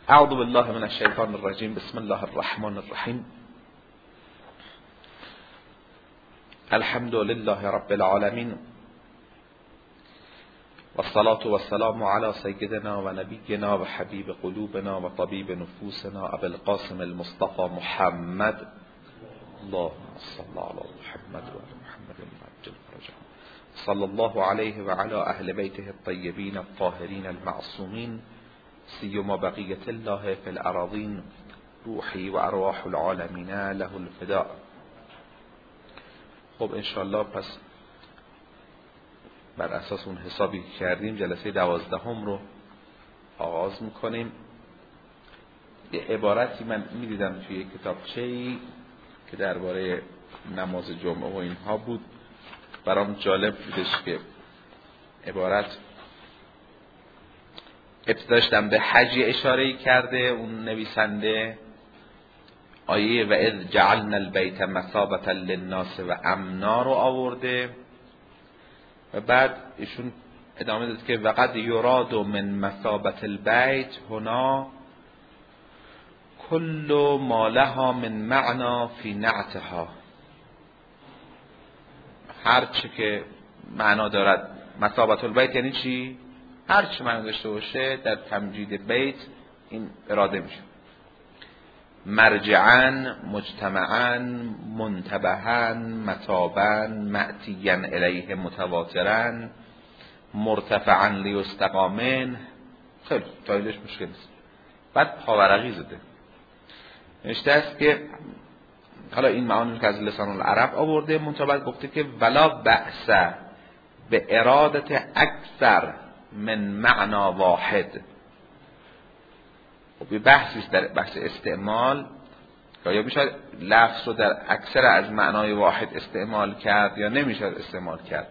اعوذ بالله من الشیطان الرجیم. بسم الله الرحمن الرحیم. الحمد لله رب العالمین والصلاة والسلام على سيدنا ونبينا وحبيب قلوبنا وطبيب نفوسنا ابي القاسم المصطفى محمد. اللهم صل على محمد وعلى محمد عجل فرجهم. صلى الله عليه وعلى اهل بيته الطيبين الطاهرين المعصومين سيما بقية الله في الأراضين روحي و ارواح العالمین له الفداء. خب انشاءالله پس بر اساس اون حسابی که کردیم جلسه 12 رو آغاز میکنیم. یه عبارتی من میدیدم توی کتابچه‌ای که درباره نماز جمعه و اینها بود، برام جالب بودش که عبارت ابتداشتم به حج اشاره کرده اون نویسنده، آیه و اذ جعلنا البیت مثابة للناس و امنا رو آورده و بعد ایشون ادامه داد که وقد یراد من مثابة البیت هنا کل ما لها من معنا فی نعتها. هر چی که معنا دارد مثابة البیت یعنی چی؟ هر چی معنی داشته باشه در تمجید بیت این اراده میشه. مرجعاً، مجتمعاً، منتبهاً، متاباً، معتیاً الیه متواتراً، مرتفعاً لیستقامن. خیلی تاییدش مشکل نیست. بعد پاورقی زده نوشته است که حالا این معانی که از لسان العرب آورده، منتبه گفته که ولا بأس به ارادت اکثر من معنا واحد. خب بحثی در بحث استعمال که یا میشه لفظ رو در اکثر از معنای واحد استعمال کرد یا نمیشه استعمال کرد.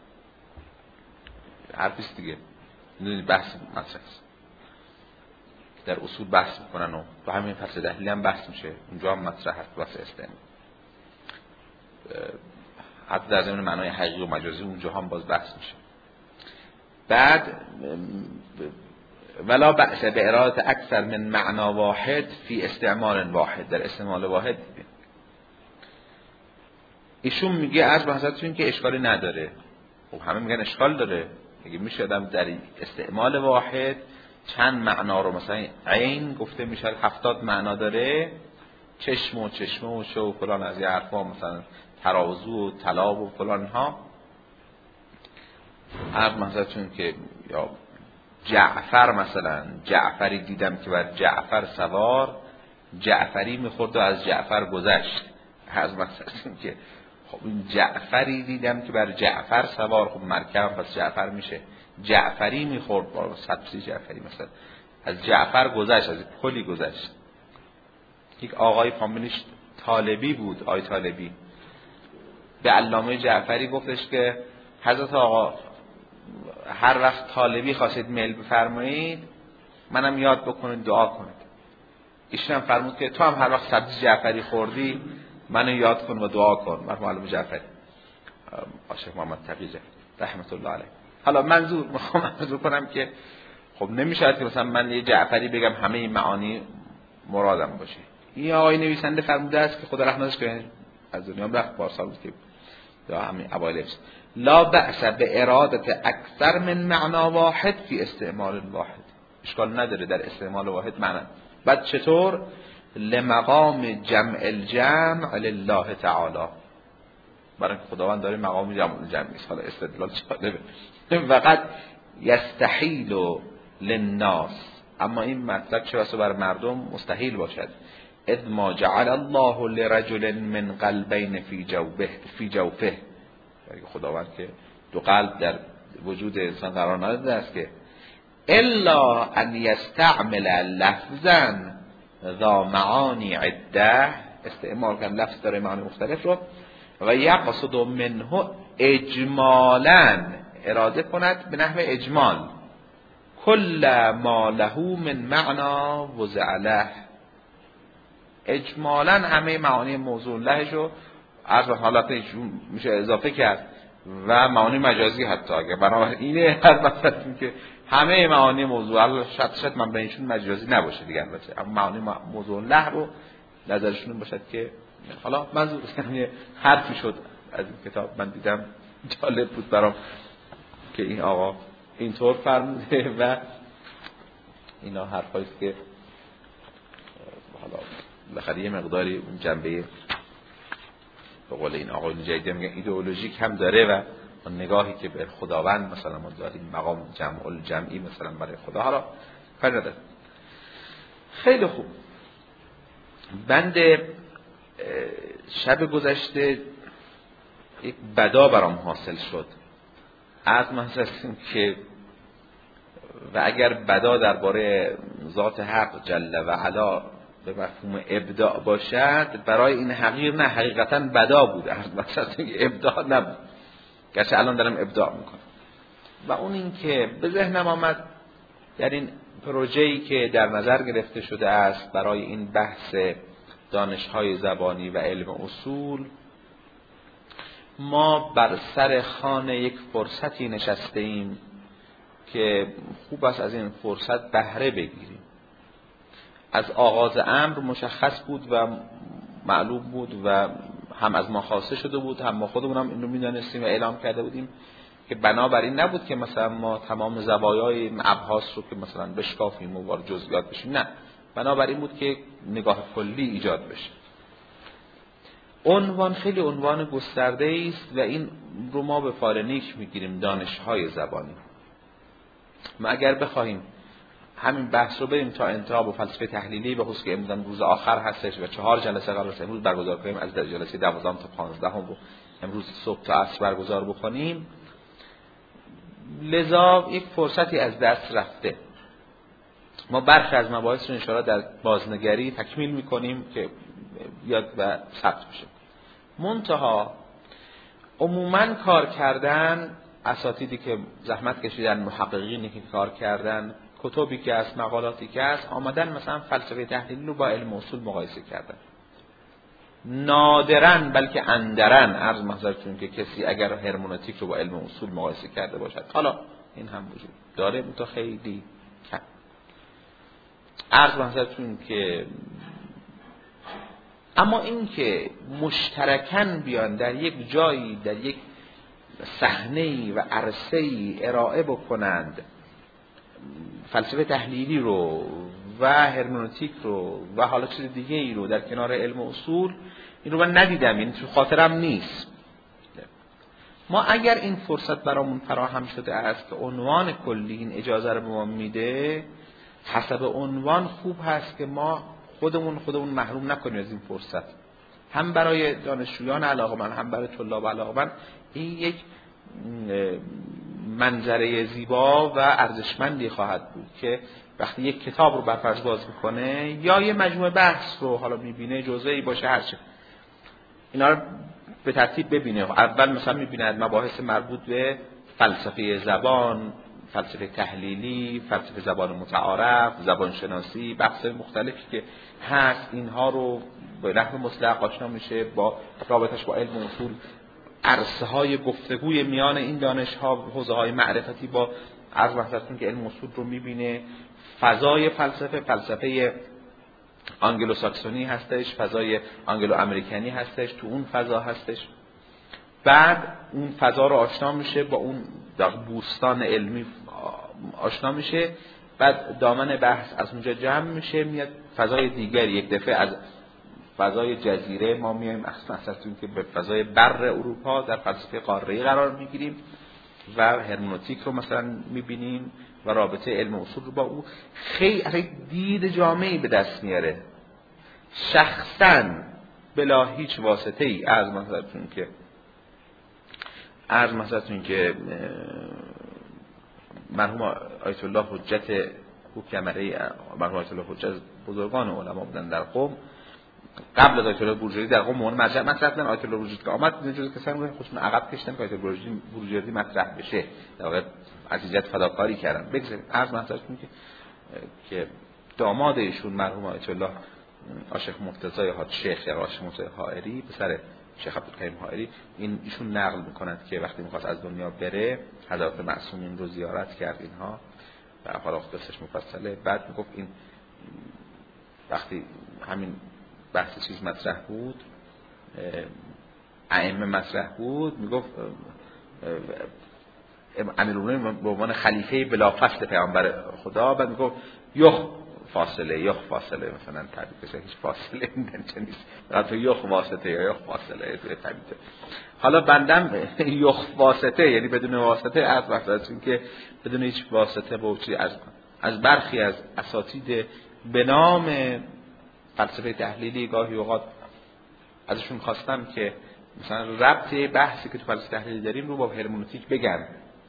حرفیست دیگه. بحث مطرح است در اصول بحث میکنن و تو همین فصل دهلی هم بحث میشه، اونجا هم مطرح هست بحث استعمال. حتی در ضمن معنای حقیقی و مجازی اونجا هم باز بحث میشه. بعد ولا بأس به اراده اکثر من معنا واحد فی استعمال واحد، در استعمال واحد. ایشون میگه از بحثاتون که اشکالی نداره. خب همه میگن اشکال داره. میگه میشه آدم در استعمال واحد چند معنا رو، مثلا عین گفته میشه 70 معنا داره، چشم و چشمه و شو و فلان از یه حرفا، مثلا ترازو و طلا و فلان ها. عرض محضرتون که یا جعفر، مثلا جعفری دیدم که بر جعفر سوار، جعفری میخورد و از جعفر گذشت. عرض محضرتون که خب این جعفری دیدم که بر جعفر سوار، خب مرکب پس جعفر میشه. جعفری میخورد با سبزی جعفری، مثلا از جعفر گذشت، از پلی گذشت. یک آقای فامیلیش طالبی بود، آقای طالبی به علامه جعفری گفتش که حضرت آقا هر وقت طالبی خواستید میل بفرمایید منم یاد بکنید دعا کنید. ایشون هم فرمود که تو هم هر وقت سبزی جعفری خوردی منو یاد کن و دعا کن. مرحوم علامه جعفری شیخ محمد تقی رحمت الله علیه. حالا منظور کنم که خب نمیشه که مثلا من یه جعفری بگم همه این معانی مرادم باشه. این آقای نویسنده فرموده است که خدا رحمتش کنه، از دنیا رفت پارسال بود که یا همین اوایل لا بأس به ارادت اکثر من معنا واحد فی استعمال واحد. اشکال نداره در استعمال واحد معنا. بعد چطور؟ لمقام جمع الجمع لله تعالی، برای خداوند داره مقام جمع الجمع نیست. حالا استدلال جالبه. وقد یستحیل للناس، اما این مطلب چه واسه بر مردم مستحیل باشد. اذ ما جعل الله لرجل من قلبین فی جوفه. خداوند که دو قلب در وجود انسان قرار نداده است که الا ان یستعمل لفظا ذا معانی عده، استعمال کنه لفظ داره معانی مختلف رو، و یقصد منه اجمالا، اراده کند به نحو اجمال، کل ما له من معنا وضع له، اجمالا همه معانی موضوع لهشو از حالاتش میشه اضافه کرد و معانی مجازی حتی اگه بنابراین اینه هر مثلا که همه معانی موضوع شاید من بینشون مجازی نباشه دیگه البته، اما معانی موضوع لهو نظرشون این باشد که حالا منظور یعنی حرفی شد از این کتاب من دیدم جالب بود برام که این آقا اینطور فرموده و اینا حرفایی که حالا بالاخره یه مقداری اون جنبه به قول این آقای جدیدی میگن ایدئولوژیک هم داره و اون نگاهی که به خداوند مثلا ما داریم مقام جمع الجمعی مثلا برای خدا. حالا کاری نداره. خیلی خوب. بند شب گذشته یک بدا برام حاصل شد از محسوسیم که و اگر بدا درباره ذات حق جل و علا به مفهوم ابداع باشد برای این حقیر نه حقیقتا بدا بود، مثلا ابداع نبود، گرچه الان دارم ابداع میکنم. و اون این که به ذهنم آمد در این پروژه‌ای که در نظر گرفته شده است برای این بحث دانش‌های زبانی و علم اصول، ما بر سر خوان یک فرصتی نشسته ایم که خوب است از این فرصت بهره بگیریم. از آغاز امر مشخص بود و معلوم بود و هم از ما خواسته شده بود، هم ما خودمون هم این رو می‌دانستیم و اعلام کرده بودیم که بنابراین نبود که مثلا ما تمام زوایای ابحاث رو که مثلا بشکافیم و وارد جزئیات بشیم، نه، بنابراین بود که نگاه کلی ایجاد بشه. عنوان خیلی عنوان گسترده است و این رو ما به فارنیک میگیریم دانش‌های زبانی. ما اگر بخوایم همین بحث رو بریم تا انتها با فلسفه تحلیلی، به خصوص که امروز روز آخر هستش و 4 جلسه قرار است امروز برگزار کنیم، از جلسه 12 تا 15 رو امروز صبح تا عصر برگزار بکنیم، لذا یک فرصتی از دست رفته. ما برخی از مباحث رو ان شاءالله در بازنگری تکمیل می‌کنیم که یاد و ثبت بشه. منتها عموماً کار کردن اساتیدی که زحمت کشیدن، محققینی که کار کردن، کتابی که هست، مقالاتی که هست، آمدن مثلا فلسفه تحلیلی رو با علم اصول مقایسه کردن. نادراً بلکه اندراً عرض محضرتون که کسی اگر هرمنوتیک رو با علم اصول مقایسه کرده باشد، حالا این هم وجود داره تو خیلی کم. عرض محضرتون که اما این که مشترکاً بیان در یک جایی، در یک صحنه‌ای و عرصه‌ای ارائه بکنند فلسفه تحلیلی رو و هرمنوتیک رو و حالا چیز دیگه ای رو در کنار علم اصول، این رو من ندیدم، این تو خاطرم نیست. ما اگر این فرصت برامون فراهم شده است که عنوان کلی این اجازه رو به ما میده، حسب عنوان خوب هست که ما خودمون محروم نکنیم از این فرصت، هم برای دانشجویان علاقه‌مند هم برای طلاب علاقه‌مند. این یک منظره زیبا و ارزشمندی خواهد بود که وقتی یک کتاب رو برفرض باز میکنه یا یه مجموعه بحث رو حالا میبینه، جزئی باشه هرچه، اینا رو به ترتیب ببینه. اول مثلا میبیند مباحث مربوط به فلسفه زبان، فلسفه تحلیلی، فلسفه زبان متعارف، زبان شناسی، بحث مختلفی که هست، اینها رو به نحو مطلق آشنا میشه با رابطش با علم اصول، عرصه های گفتگوی میان این دانش ها، حوزه های معرفتی با عرض محضرتون که علم اصول رو میبینه. فضای فلسفه آنگلو ساکسونی هستش، فضای آنگلو امریکانی هستش، تو اون فضا هستش. بعد اون فضا رو آشنا میشه با اون بوستان علمی آشنا میشه، بعد دامن بحث از اونجا جمع میشه، میاد فضای دیگری. یک دفعه از فضای جزیره ما میایم اصلا که به فضای بر اروپا در فلسفه قاره‌ای قرار میگیریم و هرمنوتیک رو مثلا میبینیم و رابطه علم اصول رو با او. خیلی دید جامعی به دست میاره. شخصاً بلا هیچ واسطه ای از مثلا که مرحوم آیت الله حجت کوکمری، مرحوم آیت الله حجت بزرگان علما بودن در قم، قبل از آیت الله بروجردی در قم مون مطرح کردن. آیت الله بروجردی که آمد جزء کسانی بود خودشون عقب کشیدن که آیت الله بروجردی مطرح بشه، در واقع عزیزیت فداکاری کردن. بگذاریم عرض محضرتون که داماد ایشون مرحوم آیت الله عاشق مرتضی حاج شیخ یا عاشق مرتضی حائری، پسر شیخ عبدالکریم حائری، ایشون نقل میکند که وقتی میخواست از دنیا بره حضرات معصومین رو زیارت کرد اینها در حال قصهش مفصله. بعد میگفت این وقتی همین بحث چیز مطرح بود، ائمه مطرح بود، میگفت امیرالمومنین به عنوان خلیفه بلافاصله پیامبر خدا، بعد میگفت یخ فاصله مثلا تعبیر بشه، هیچ فاصله نیست، فقط یخ واسطه یا یخ فاصله توی تعبیر. حالا بندم یخ واسطه یعنی بدون واسطه از واسطه که بدون هیچ واسطه با چیزی از برخی از اساتید به نام فلسفه تحلیلی گاهی اوقات ازشون خواستم که مثلا ربط بحثی که تو فلسفه تحلیلی داریم رو با هرمنوتیک بگن،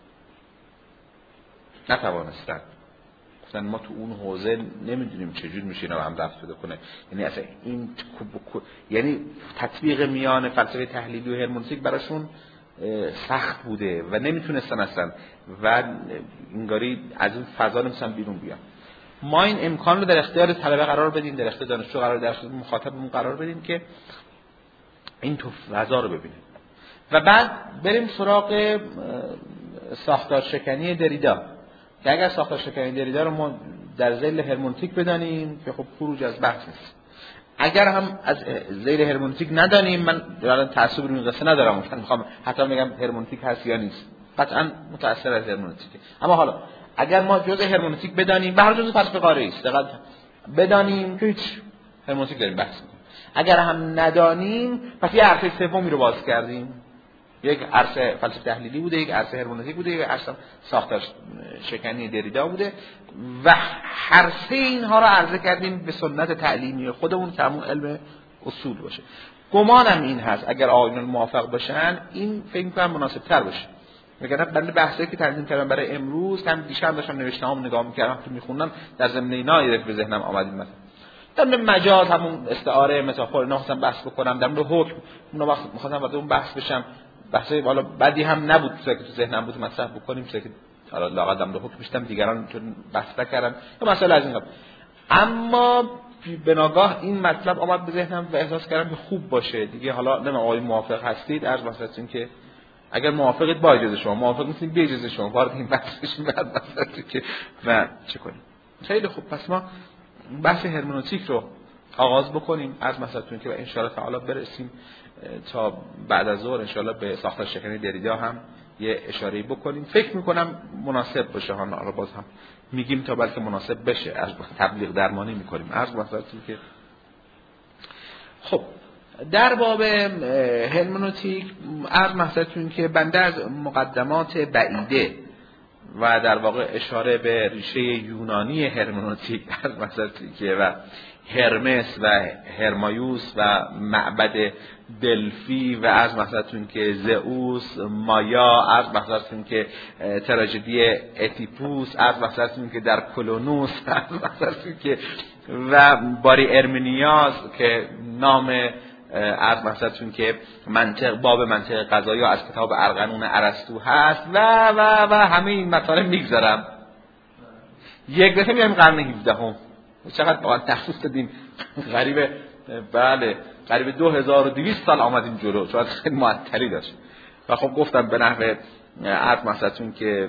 نتوانستن. گفتن ما تو اون حوزه نمیدونیم چجور میشه اینا هم ربط پیدا کنه. یعنی اصلا این یعنی تطبیق میان فلسفه تحلیلی و هرمنوتیک براشون سخت بوده و نمیتونستن اصلا و انگاری از اون فضا نمیتونن بیرون بیان. ما این امکان رو در اختیار طلبه قرار بدیم، در اختیار دانشجو قرار، در اختیار مخاطبمون قرار بدیم که این تو فضا رو ببینه و بعد بریم سراغ ساختار شکنی دریدا که اگر ساختار شکنی دریدا رو ما در ذیل هرمنوتیک بدانیم که خب خروج از بحث نیست، اگر هم از ذیل هرمنوتیک ندانیم، من الان تعصب رو این قصه ندارم، مثلا میخوام حتی بگم هرمنوتیک هست یا نیست، قطعا متأثر از هرمنوتیکه، اما حالا اگر ما جزء هرمنوتیک بدانیم، به هر جزء فلسفه قاره است، دقیقاً بدانیم که هیچ هرمنوتیک داریم بحث می‌کنیم. اگر هم ندانیم پس یه عرصه سومی رو باز کردیم، یک عرصه فلسفه تحلیلی بوده، یک عرصه هرمنوتیک بوده، یک عرصه ساختار شکنی دریدا بوده و هر سه اینها رو عرضه کردیم به سنت تعلیمی خودمون که همون علم اصول باشه. گمانم این هست اگر آقایون موافق باشن این فکر می‌کنم مناسب‌تر باشه. میگن برای بحثی که تنظیم کردم برای امروز، هم دیشب داشتم نوشته‌هام نگاه می‌کردم که می‌خوندم، در ضمن اینا به ذهنم آمد مثلا در مورد مجاز، همون استعاره، متافور، اینا خواستم بحث بکنم، در مورد حکم اونا وقت می‌خواستم وارد اون بحث بشم، بحثی والا بعدی هم نبود که تو ذهنم بود مطرح بکنیم، چون که حالا لااقل در مورد حکم می‌شتم دیگران چون بحث نکردن یا مسائل از این قبیل. اما به ناگاه این مطلب آمد به ذهنم و احساس کردم که خوب باشه دیگه. حالا نمی‌دونم آقای موافق هستید، عرض مثلا که اگر موافقید با اجازه شما، موافق نیستید بی اجازه شما، وارد این بحث بشیم بعد مثلا که و چه کنیم. خیلی خوب، پس ما بحث هرمنوتیک رو آغاز بکنیم از مثلا که ان شاء الله تعالی برسیم تا بعد از ظهر ان شاء الله به ساختار شکنی دریدا هم یه اشاره بکنیم. فکر می‌کنم مناسب باشه ها، رو باز هم میگیم تا بلکه مناسب بشه، از تبلیغ درمانی می‌کنیم. از مثلا که خب در باب هرمنوتیک عرض محضرتون که بنده از مقدمات بعیده و در واقع اشاره به ریشه یونانی هرمنوتیک عرض محضرتون که و هرمس و هرمایوس و معبد دلفی و عرض محضرتون که زئوس، مایا، عرض محضرتون که تراژدی اتیپوس، عرض محضرتون که در کلونوس، عرض محضرتون که و باری ارمینیاس که نام عرض مثلا که باب منطق قضایی از کتاب ارغنون ارسطو هست و همه این مطالب میگذارم. یک دفعه میایم قرن 17 چقدر واقعا تخصیص دادیم، غریبه. بله قریب 2200 سال آمدیم جلو، شاید خیلی معطلی داشت و خب گفتم به نحو عرض مثلا که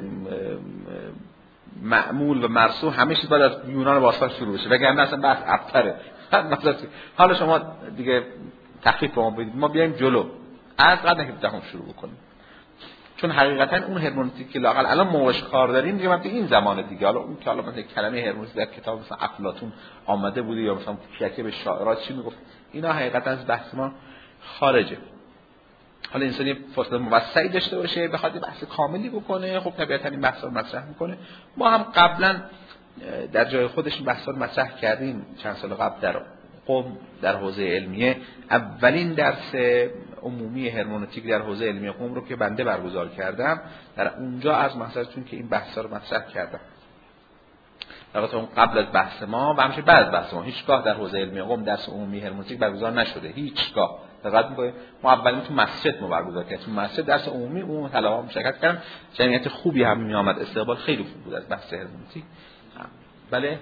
معمول و مرسوم همه چیز باید از یونان باستان شروع بشه، وگرنه اصلا بحث ابتره. مثلا حالا شما دیگه تخفیف به ما بدید، ما بیایم جلو از قرن 17 شروع بکنیم، چون حقیقتا اون هرمنوتیک که لااقل الان موش کار داریم دیگه، من تو این زمان دیگه، حالا اون که حالا مثلا کلمه هرمنوتیک در کتاب مثلا افلاطون آمده بوده یا مثلا کیکه به شاعرات چی میگفت، اینا حقیقتا از بحث ما خارجه. حالا انسان یه فرصت موسعی داشته باشه بخواد بحث کاملی بکنه، خب طبیعتا این بحثا رو مطرح میکنه. ما هم قبلا در جای خودش بحثا رو مطرح کردیم چند سال قبل در قم در حوزه علمیه. اولین درس عمومی هرمنوتیک در حوزه علمیه قم رو که بنده برگزار کردم، در اونجا از محضرتون که این بحثا رو مطرح کردم. البته اون قبل از بحث ما و همیشه بعد از بحث ما هیچگاه در حوزه علمیه قم درس عمومی هرمنوتیک برگزار نشده، هیچگاه. فقط ما اولین تو مسجد ما برگزار کردیم، تو مسجد درس عمومی اون طلبه‌ها مشارکت کردن، جمعیت خوبی هم میآمد، استقبال خیلی خوب بود از بحث هرمنوتیک. بله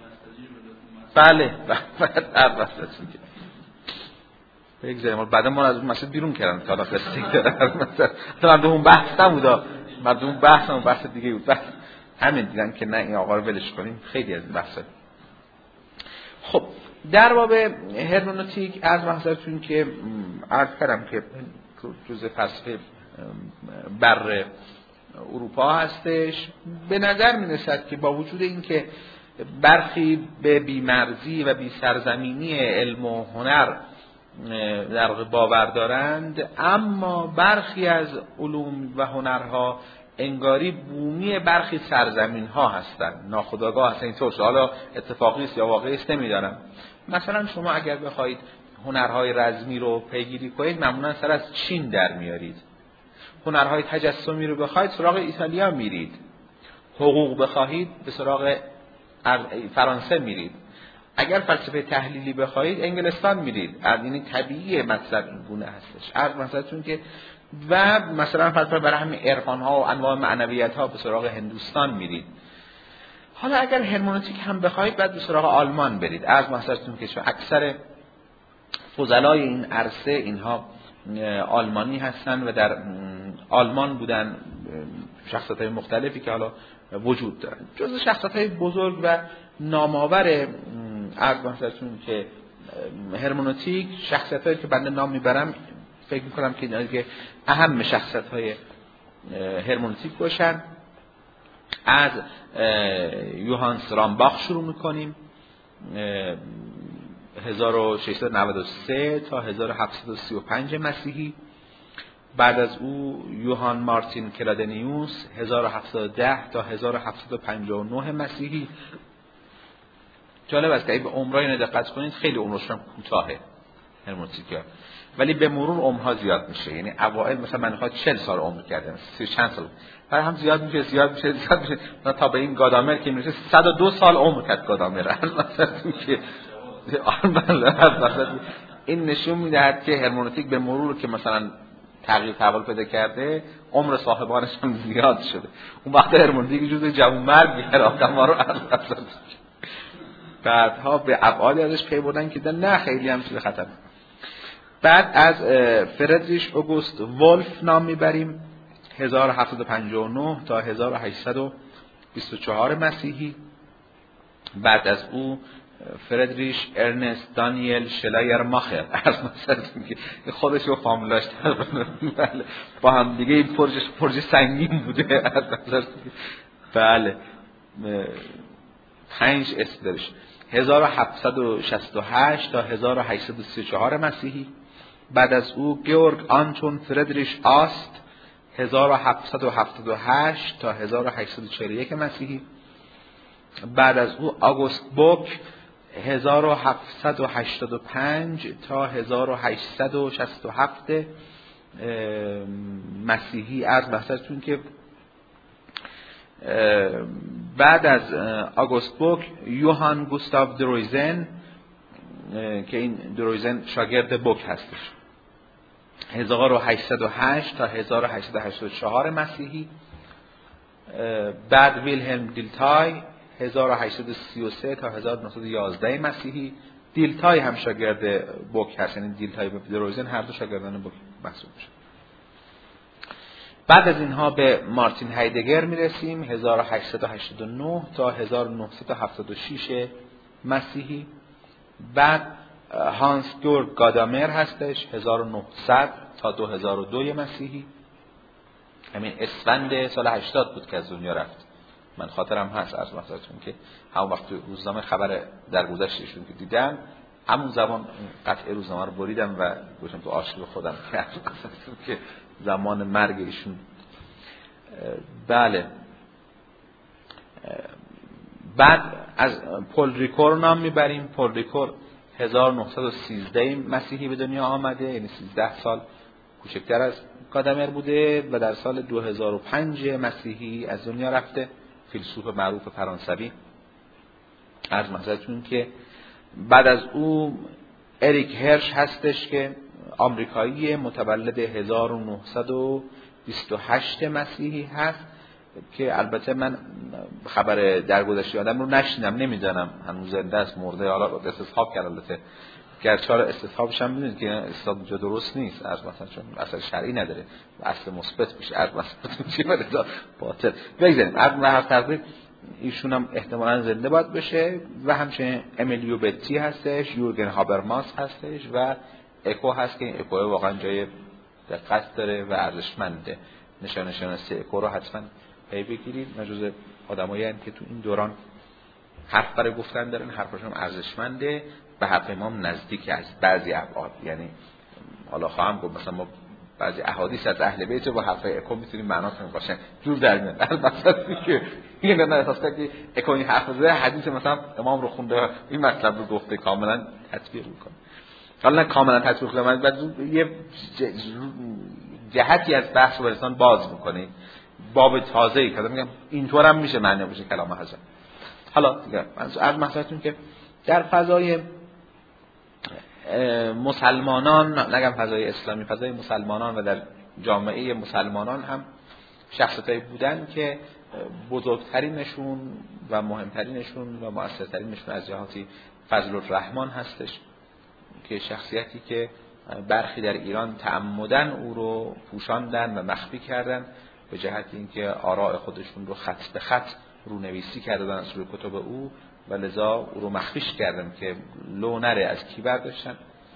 بگذاریم بعدا ما از اون مسجد بیرون کردن تا قصه دارن مثلا اون بحث نبود، مردم بحث دیگه بود. همین دیدن که نه این آقا رو ولش کنیم. خیلی از بحثه. خب در باب هرمنوتیک از محضرتون که عرض کردم که جزء فلسفه بر اروپا هستش. به نظر می‌رسد که با وجود این که برخی به بی‌مرزی و بی‌سرزمینی علم و هنر در واقع باور دارند، اما برخی از علوم و هنرها انگاری بومی برخی سرزمین ها هستند، ناخودآگاه هستند. اینطور حالا اتفاقی است یا واقعی است نمیدانم. مثلا شما اگر بخواید هنرهای رزمی رو پیگیری کنید معمولا سر از چین در میارید. هنرهای تجسمی رو بخواید سراغ ایتالیا میرید. حقوق بخواهید به سراغ فرانسه میرید. اگر فلسفه تحلیلی بخواهید انگلستان میرید. یعنی طبیعی مطلب این گونه هستش. عرض مثلا که و مثلا فلسفه برای همین عرفان ها و انواع معنویت ها به سراغ هندوستان میرید. حالا اگر هرمنوتیک هم بخواهید بعد به سراغ آلمان برید. عرض مثلا که چون اکثر فضلای این عرصه اینها آلمانی هستن و در آلمان بودن، شخصیت‌های مختلفی که حالا وجود دارن. جزو شخصیت‌های بزرگ و نامآور عرض مثلا که هرمنوتیک، شخصیت‌هایی که بنده نام میبرم فکر میکنم که اهم شخصیت‌های هرمنوتیک باشن. از یوهانس رامباخ شروع میکنیم 1693 تا 1735 مسیحی. بعد از او یوهان مارتین کلادنیوس 1710 تا 1759 مسیحی. جالب است که به عمرای دقت کنید خیلی عمرشون کوتاهه هرمنوتیکا، ولی به مرور عمرها زیاد میشه. یعنی اوائل مثلا من خواهد 40 سال عمر کردم، 30 چند سال بعد هم زیاد میشه تا به این گادامر که میشه 102 سال عمر کرد گادامر. مثلا که این نشون میدهد که هرمنوتیک به مرور که مثلا تغییر تحول پیدا کرده عمر صاحبانش هم زیاد شده. اون وقت هرمنوتیک جزء جوانمرگ میگه آدم‌ها رو بعدها به ابعادی ازش پی بردن که نه خیلی هم چیز خطر. بعد از فردریش اوگوست ولف نام میبریم 1759 تا 1824 مسیحی. بعد از او فردریش ارنست دانیل شلایر ماخر از مثلا که خودش و فامیلاش با هم دیگه این پروژه سنگین بوده. بله 5 اسم دارش. 1768 تا 1834 مسیحی. بعد از او گیورگ آنتون فردریش آست 1778 تا 1841 مسیحی. بعد از او آگوست بوک 1785 تا 1867 مسیحی. از بحثتون که بعد از آگوست بوک یوهان گوستاو درویزن که این درویزن شاگرد بوک هستش 1808 تا 1884 مسیحی. بعد ویلهلم دیلتای 1833 تا 1911 مسیحی. دیلتای هم شاگرد بوک هست، یعنی دیلتای و درویزن هر دو شاگردان بوک محسوب میشن. بعد از اینها به مارتین هایدگر میرسیم 1889 تا 1976 مسیحی. بعد هانس گیورگ گادامر هستش 1900 تا 2002 مسیحی. همین اسفند سال 80 بود که از دنیا رفت. من خاطرم هست از مثلتون که همون وقت روزنامه خبر درگذشتشون که دیدم همون زمان قطعه روزنامه رو بریدم و گفتم تو عاشق خودم که زمان مرگ ایشون. بله بعد از پل ریکور نام میبریم. پل ریکور 1913 مسیحی به دنیا آمده، یعنی 13 سال کوچکتر از گادامر بوده و در سال 2005 مسیحی از دنیا رفته. فیلسوف معروف فرانسوی. عرض مثلتون که بعد از او اریک هرش هستش که آمریکایی متولد 1928 مسیحی هست که البته من خبر درگذشته آدم رو نشنیدم، نمیدانم هنوز زنده است مرده، حالا استصحاب کرد البته گرچه استصحابش هم میدونید که استصحاب اونجا درست نیست، از مثلا چون اصل شرعی نداره و اصل مثبت میشه، از مثبت میشه ولی باطل. بگذاریم از هر تقریب ایشون هم احتمالاً زنده باید بشه و همچنین امیلیو بتی هستش، یورگن هابرماس هستش و اکو هست که این اکو واقعا جای دقت داره و ارزشمنده. نشان شناسی اکو رو حتما پی بگیرید. مجوز آدمایی هستند که تو این دوران حرف برای گفتن دارن، حرفشون ارزشمنده به حرف امام نزدیک از بعضی ابعاد. یعنی حالا خواهم گفت مثلا ما بعضی احادیث از اهل بیت با حرف اکو میتونیم معناتون باشه جور در میاد. البته که این نه اساس که اکو این حرف زده حدیث مثلا امام رو خونده این مطلب رو گفته کاملا تطبیق میکنه. حالا نه کاملا تطبیق کنه بعد یه جهتی از بحث رو برسان باز میکنه، باب تازه‌ای که میگم اینطور هم میشه معنی بشه کلام حضرت. حالا دیگه از مثلتون که در فضای مسلمانان، نگم فضای اسلامی، فضای مسلمانان و در جامعه مسلمانان هم شخصیتایی بودن که بزرگترینشون و مهمترینشون و مؤثرترینشون از جهاتی فضل الرحمن هستش که شخصیتی که برخی در ایران تعمدن او رو پوشاندن و مخفی کردن به جهت اینکه آراء خودشون رو خط به خط رونویسی کردن از روی کتب او و لذا او رو مخفیش کردن که لو نره از کی برداشتن.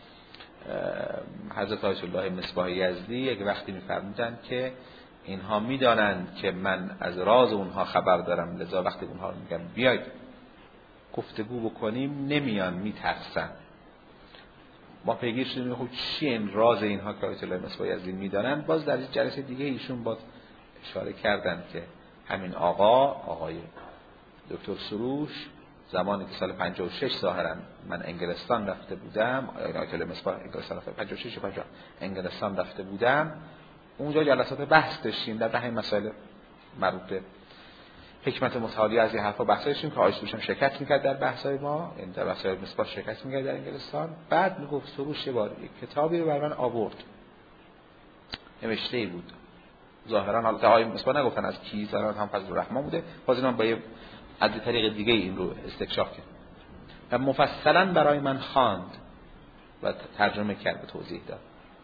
حضرت آیت الله مصباح یزدی یک وقتی می‌فرمودند که اینها می‌دانند که من از راز اونها خبر دارم، لذا وقتی اونها رو میگم بیاید گفتگو بکنیم نمیان، میترسن. ما پیگیر شدیم خب چی این راز اینها که آیت الله مصباح یزدی می‌دانن. باز در جلسه دیگه ایشون باز اشاره کردن که همین آقای دکتر سروش زمانی که سال 56 ظاهرا من انگلستان رفته بودم، آیت الله مصباح انگلستان 56 انگلستان رفته بودم، اونجا جلسات بحث داشتیم در همین مسائل مربوط به حکمت متعالی از این حرفا بحث داشتیم که آیت سروش هم شرکت می‌کرد در بحث‌های ما، این در بحث‌های مصباح شرکت می‌کرد در انگلستان. بعد میگفت سروش یه بار یک کتابی رو برای من آورد، نوشته‌ای بود ظاهرا حالت آقای مصباح نگفتن از کی، ظاهرا هم فضل الرحمن بوده، باز اینا با یه از طریق دیگه این رو استکشاف کرد و مفصلا برای من خواند و ترجمه کرد و توضیح داد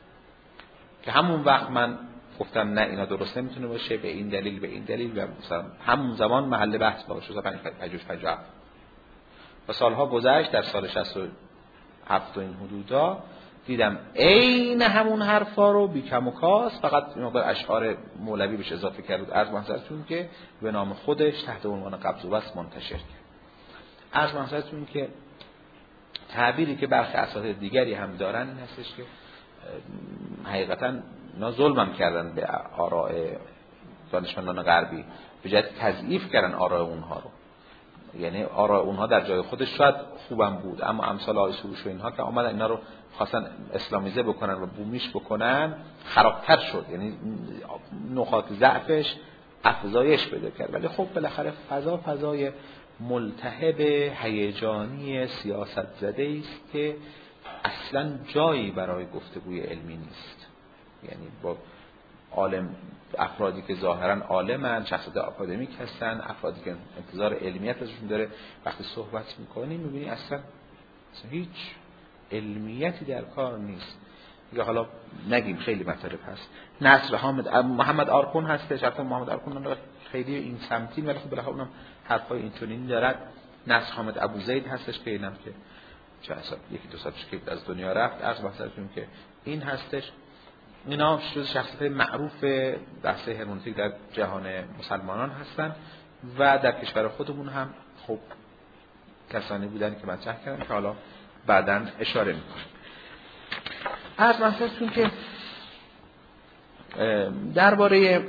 که همون وقت من گفتم نه اینا درست نمیتونه باشه به این دلیل و مثلا همون زمان محل بحث باشه شد 57 و سالها گذشت. در سال 67 و این حدودا دیدم عین همون حرفا رو بی کم و کاس فقط مقدار اشعار مولوی بهش اضافه کرد از منظرتون که به نام خودش تحت عنوان قبض و بسط منتشر کرد. از منظرتون که تعبیری که برخی اساتید دیگری هم دارن این هستش که حقیقتا اینا ظلمم کردن به آراء دانشمندان غربی، به جهت تضعیف کردن آراء اونها رو. یعنی آراء اونها در جای خودش شاید خوبم بود، اما امثال آقای سروش و اینها که آمدن اینا رو خواستن اسلامیزه بکنن و بومیش بکنن خرابتر شد، یعنی نقاط ضعفش افزایش پیدا کرد. ولی خب بالاخره فضای ملتهب هیجانی سیاست زده است که اصلا جایی برای گفتگوی علمی نیست. یعنی با افرادی که ظاهرا عالمن، شخصیت آکادمیک هستن، افرادی که انتظار علمیت ازشون داره، وقتی صحبت میکنی میبینی اصلا هیچ علمیتی در کار نیست. یا حالا نگیم خیلی مطالب هست. نصر محمد آرکون هستش، حتی محمد آرکون خیلی این سمتی ولی خب بالاخره اونم حرفای اینطوری دارد. نصر حامد ابوزید هستش که اینم که چه اصلا یکی دو سالش که از دنیا رفت، از بحثتون که این هستش. اینا شخصیت معروف بحث هرمنوتیک در جهان مسلمانان هستن و در کشور خودمون هم خب کسانی بودن که مطرح کردن که حالا بعداً اشاره میکنم. از مثلتون که درباره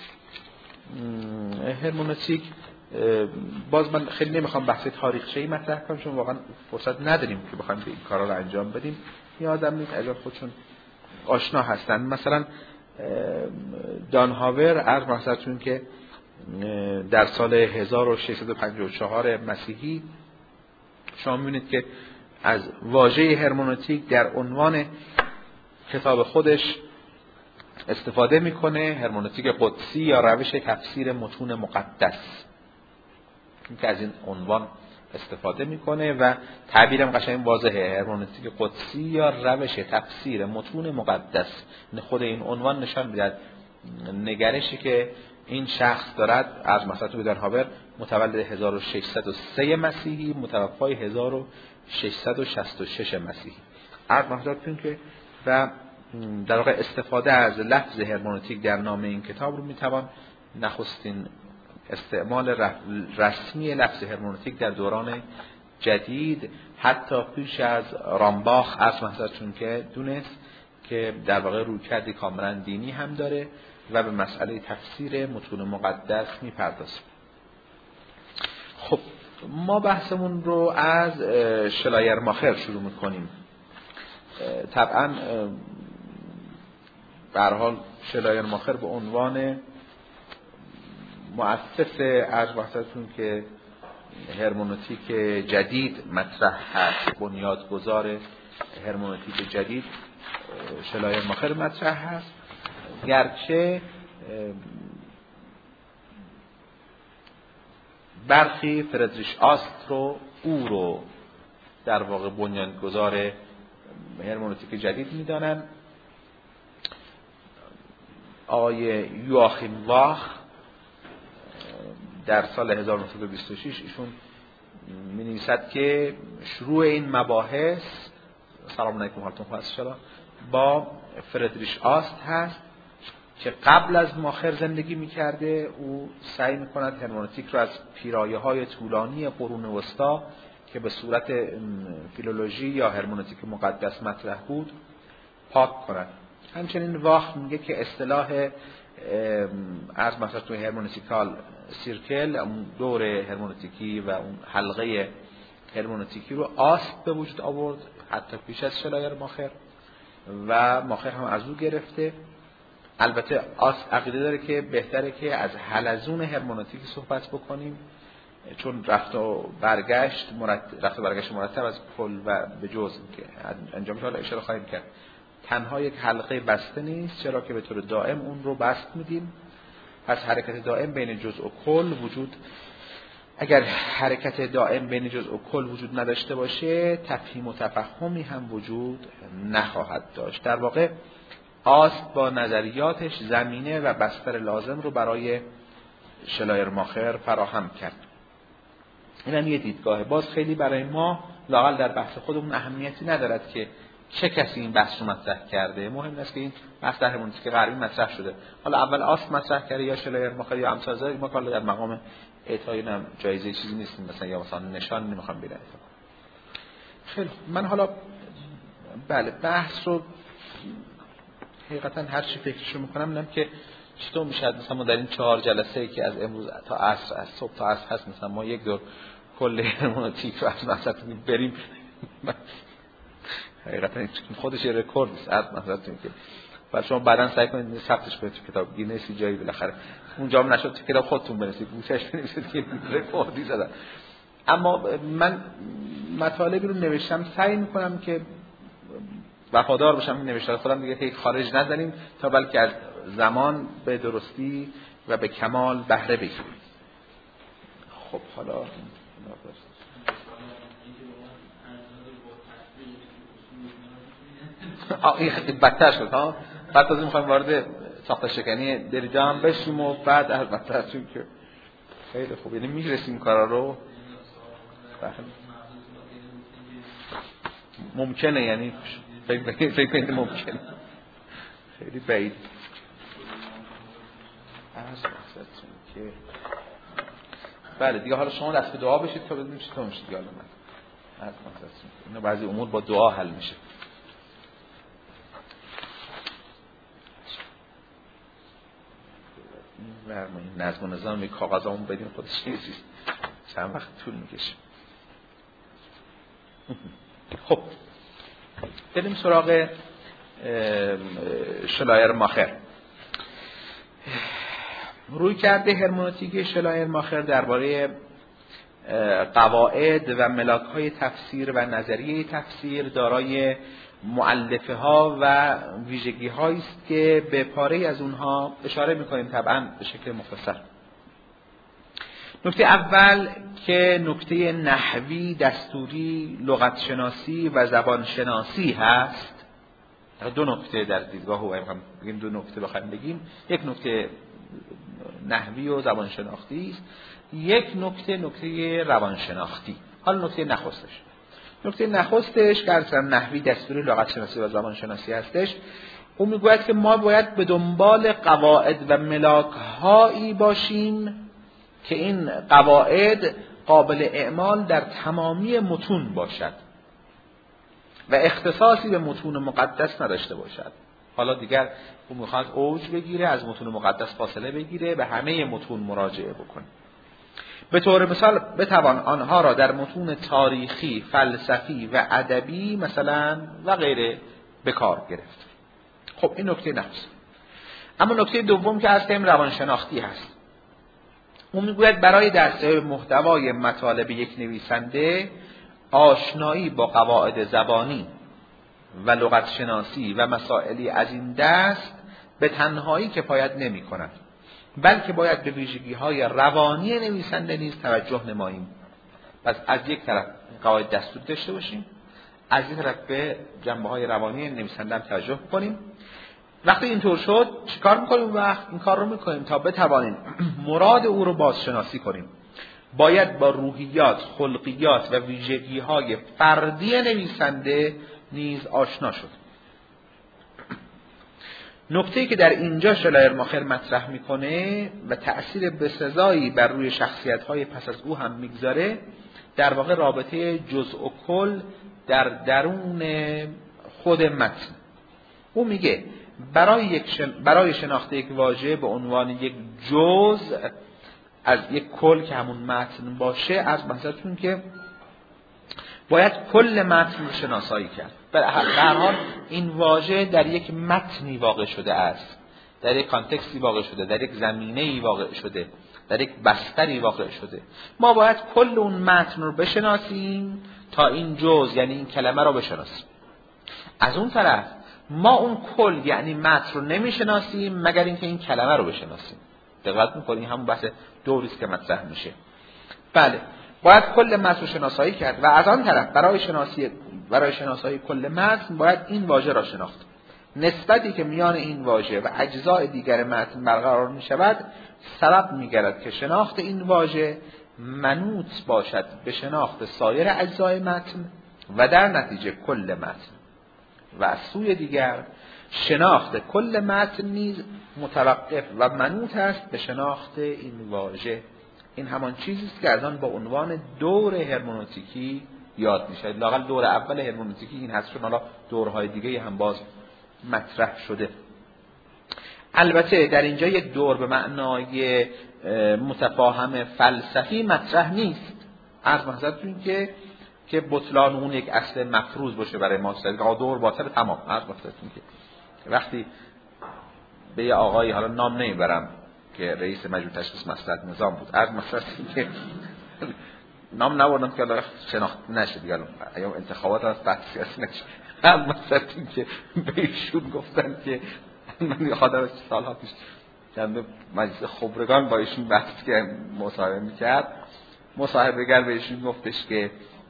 هرمنوتیک باز من خیلی نمیخوام بحث تاریخچه‌ای مطرح کنم چون واقعا فرصت نداریم که بخوایم این کارا رو انجام بدیم. یادم نیست اگر خودشون آشنا هستن. مثلا دان هاور از مثلتون که در سال 1654 مسیحی شما می‌بینید که از واژه هرمنوتیک در عنوان کتاب خودش استفاده میکنه، هرمنوتیک قدسی یا روش تفسیر متون مقدس، که از این عنوان استفاده میکنه و تعبیرم قشنگ واضحه. هرمنوتیک قدسی یا روش تفسیر متون مقدس. خود این عنوان نشان میدهد نگرشی که این شخص دارد. از مثلا بدن هابر متولد 1603 مسیحی، متوفای 1666 مسیحی. از مثلا که و در واقع استفاده از لفظ هرمنوتیک در نام این کتاب رو میتوان نخستین استعمال رسمی لفظ هرمنوتیک در دوران جدید حتی پیش از رامباخ از مثلا چون که دونست که در واقع رویکردی کاملا دینی هم داره و به مسئله تفسیر متون مقدس میپردازه. خب ما بحثمون رو از شلایرماخر شروع میکنیم. طبعا به هر حال شلایرماخر به عنوان مؤسس از وحدتون که هرمنوتیک جدید مطرح هست، بنیادگذار هرمنوتیک جدید شلایرماخر مطرح هست، گرچه برخی فردریش آست رو او رو در واقع بنیانگذار هرمنوتیک جدید میدانن. آقای یواخیم واخ در سال 1926 ایشون می‌نویسد که شروع این مباحث سلام علیکم حالتون خوب است با فردریش آست هست که قبل از ماخر زندگی می‌کرده. او سعی می‌کند هرمنوتیک رو از پیرایه‌های طولانی قرون وسطا که به صورت فیلولوژی یا هرمنوتیک مقدس مطرح بود پاک کند. همچنین واخ میگه که اصطلاح از مثلا تو هرمنوتیکال سیرکل، اون دور هرمنوتیکی و اون حلقه هرمنوتیکی رو آست به وجود آورد حتی پیش از شلایرماخر و ماخر هم از او گرفته. البته آست عقیده داره که بهتره که از حلزون هرمنوتیکی صحبت بکنیم چون رفت و برگشت مرتب از کل و به جزء که انجام شده اشاره خواهیم کرد. تنها یک حلقه بسته نیست، چرا که به طور دائم اون رو بست میدیم. پس حرکت دائم بین جزء و کل وجود، اگر حرکت دائم بین جزء و کل وجود نداشته باشه تفهیم و تفهمی هم وجود نخواهد داشت. در واقع آست با نظریاتش زمینه و بستر لازم رو برای شلایرماخر فراهم کرد. این هم یه دیدگاه. باز خیلی برای ما لااقل در بحث خودمون اهمیتی ندارد که چه کسی این بحث رو مطرح کرده. مهم است که این بحث در هرمنوتیک غربی مطرح شده. حالا اول آست مطرح کرده یا شلایرماخر یا امثال ما کلا در مقام اعطای هم جایزه چیزی نیستیم مثلا یا مثلا نشان نمیخوام بدم. خیلی من حالا بله بحث رو حقیقتا هر چی فکرشو میکنم میگم که چطور میشه مثلا ما در این 4 جلسه‌ای که از امروز تا عصر از صبح تا عصر هست مثلا ما یک دور کل هرمنوتیک رو از مثلا بریم. حقیقتا خودش یه رکورد است مثلا که بعد شما بعداً سعی کنید ثبتش کنید تو کتاب گینس جایی بالاخره اونجا هم نشد تو کتاب خودتون بنویسید گوشش بنویسید که رکوردی زدن. اما من مطالبی رو نوشتم سعی میکنم که وفادار باشم این نوشته خودم دیگه که خارج نزنیم تا بلکه از زمان به درستی و به کمال بهره بگیریم. خب حالا این بدتر شد ها. بعد تازه میخوایم وارد ساخت شکنی دریجا هم بشیم و بعد البته چون که خیلی خوب یعنی میرسیم کارا رو ممکنه یعنی فکر کنید ممکنه خیلی بعید که بله دیگه. حالا شما دست به دعا بشید تا بدونیم چطور میشه دیگه. حالا من از اینو بعضی امور با دعا حل میشه. این نظم و نظام یک کاغذامون بدیم خودش نیست چند وقت طول میکشه. خب بریم سراغ شلایرماخر. روی کرده هرمنوتیک شلایرماخر درباره قواعد و ملاک‌های تفسیر و نظریه تفسیر دارای مؤلفه ها و ویژگی هایی است که به پاره از اونها اشاره می‌کنیم طبعا به شکل مختصر. نکته اول که نکته نحوی، دستوری، لغت شناسی و زبان شناسی هست. دو نکته در دیدگاه او بگیم، دو نکته بخوایم بگیم، یک نکته نحوی و زبان شناختی است، یک نکته روانشناختی. حالا نکته نخستش که اصلا نحوی، دستوری، لغت شناسی و زبان شناسی هستش، او میگوید که ما باید به دنبال قواعد و ملاک‌هایی باشیم که این قواعد قابل اعمال در تمامی متون باشد و اختصاصی به متون مقدس نداشته باشد. حالا دیگر او میخواد اوج بگیره، از متون مقدس فاصله بگیره، به همه متون مراجعه بکنه. به طور مثال بتوان آنها را در متون تاریخی، فلسفی و ادبی مثلا و غیره به کار گرفت. خب این نکته نفس. اما نکته دوم که از تم روانشناختی هست. اون میگوید برای درک محتوای مطالب یک نویسنده آشنایی با قواعد زبانی و لغت شناسی و مسائلی از این دست به تنهایی کفایت نمی‌کند، بلکه باید به ویژگی‌های روانی نویسنده نیز توجه نماییم. پس از یک طرف قواعد دستوری داشته باشیم، از یک طرف به جنبه‌های روانی نویسنده هم توجه کنیم. وقتی اینطور شد چیکار می‌کنیم؟ وقت این کار رو می‌کنیم تا بتوانیم مراد او رو بازشناسی کنیم. باید با روحیات، خلقیات و ویژگی‌های فردی نویسنده نیز آشنا شد. نکته‌ای که در اینجا شلایرماخر مطرح میکنه و تأثیر بسزایی بر روی شخصیت‌های پس از او هم میگذاره، در واقع رابطه جزء و کل در درون خود متن. او میگه برای شناخت یک واژه به عنوان یک جزء از یک کل که همون متن باشه، از مثلتون که باید کل متن رو شناسایی کرد. در هر حال این واژه در یک متنی واقع شده است، در یک کانتکستی واقع شده، در یک زمینه‌ای واقع شده، در یک بستری واقع شده. ما باید کل اون متن رو بشناسیم تا این جزء یعنی این کلمه رو بشناسیم. از اون طرف ما اون کل یعنی متن رو نمیشناسیم مگر اینکه این کلمه رو بشناسیم. دقت می‌کنید همون بحث دوری است که مطرح میشه. بله، باید کل متن رو شناسایی کرد و از آن طرف برای شناسایی کل متن باید این واژه را شناخت. نسبتی که میان این واژه و اجزای دیگر متن برقرار می‌شود سبب می‌گردد که شناخت این واژه منوط باشد به شناخت سایر اجزای متن و در نتیجه کل متن، و از سوی دیگر شناخت کل متن نیز متوقف و منوط است به شناخت این واژه. این همان چیزی است که از آن با عنوان دور هرمنوتیکی یاد میشه. لااقل دور اول هرمنوتیکی این هست، چون حالا دورهای دیگه هم باز مطرح شده. البته در اینجا یک دور به معنای متفاهم فلسفی مطرح نیست. از مقصدتون که بطلان اون یک اصل مفروض باشه برای ما، دور باطل تمام. از مقصدتون که وقتی به یه آقایی، حالا نام نمیبرم، که رئیس مجمع تشخیص مصلحت نظام بود، از مقصدتون که نام نبردم که حالا شناخت نشه دیگه، ایام انتخابات از بحث سیاسی نشه. از مقصدتون که به ایشون گفتن که من یادم سالها پیش چند مجلس خبرگان با ایشون بحث که مصاحبه میکرد، مصاحبه‌گر به ایشون گفتش که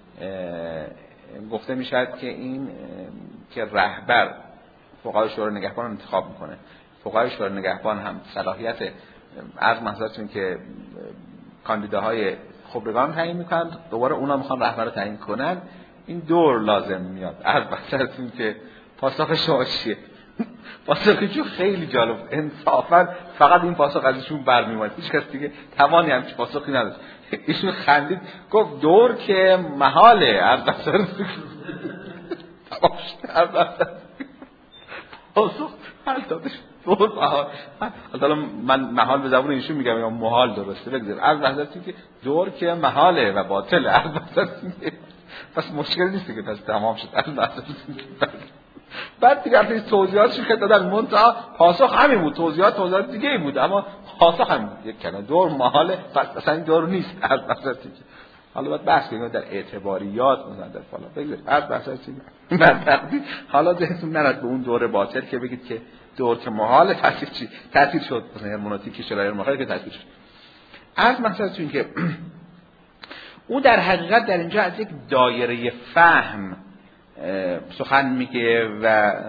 گفته میشد که این که رهبر فقهای شورای نگهبان انتخاب میکنه، فقهای شورای نگهبان هم صلاحیت از محضرتون که کاندیداهای خبرگان تعیین میکنن، دوباره اونا میخوان رهبر رو تعیین کنن، این دور لازم میاد. از محضرتون که پاسخ شما چیه؟ پاسخی جو خیلی جالب، انصافا فقط این پاسخ از ایشون برمیومد، هیچ کس دیگه توانی همچین پاسخی نداشت. ایشون خندید گفت دور که محاله. از محضرتون تمام شد. از محضرتون پاسخ حل دادش دور محال. حالا من محال به زبون ایشون میگم یا محال درسته بگذاریم. از محضرتون که دور که محاله و باطله. از محضرتون که پس مشکل نیست که پس تمام شد. از محضرتون که بعد دیگه اصلا توضیحاتش که دادن منتها پاسخ همین بود، توضیحات دیگه ای بود، اما پاسخ همین بود. یک کلمه دور محاله، پس اصلا این دور نیست. از محضرتون که حالا باید بحث کنیم در اعتباریات مثلا در فلان بگذاریم. از محضرتون من حالا ذهنتون نرد به اون دور باطل که بگید که دور که محاله تاثیر چی؟ تاثیر شد مثلا هرمنوتیکی شلایرماخر که تاثیر شد. عرض مثلا که او در حقیقت در اینجا از یک دایره فهم سخن میگه و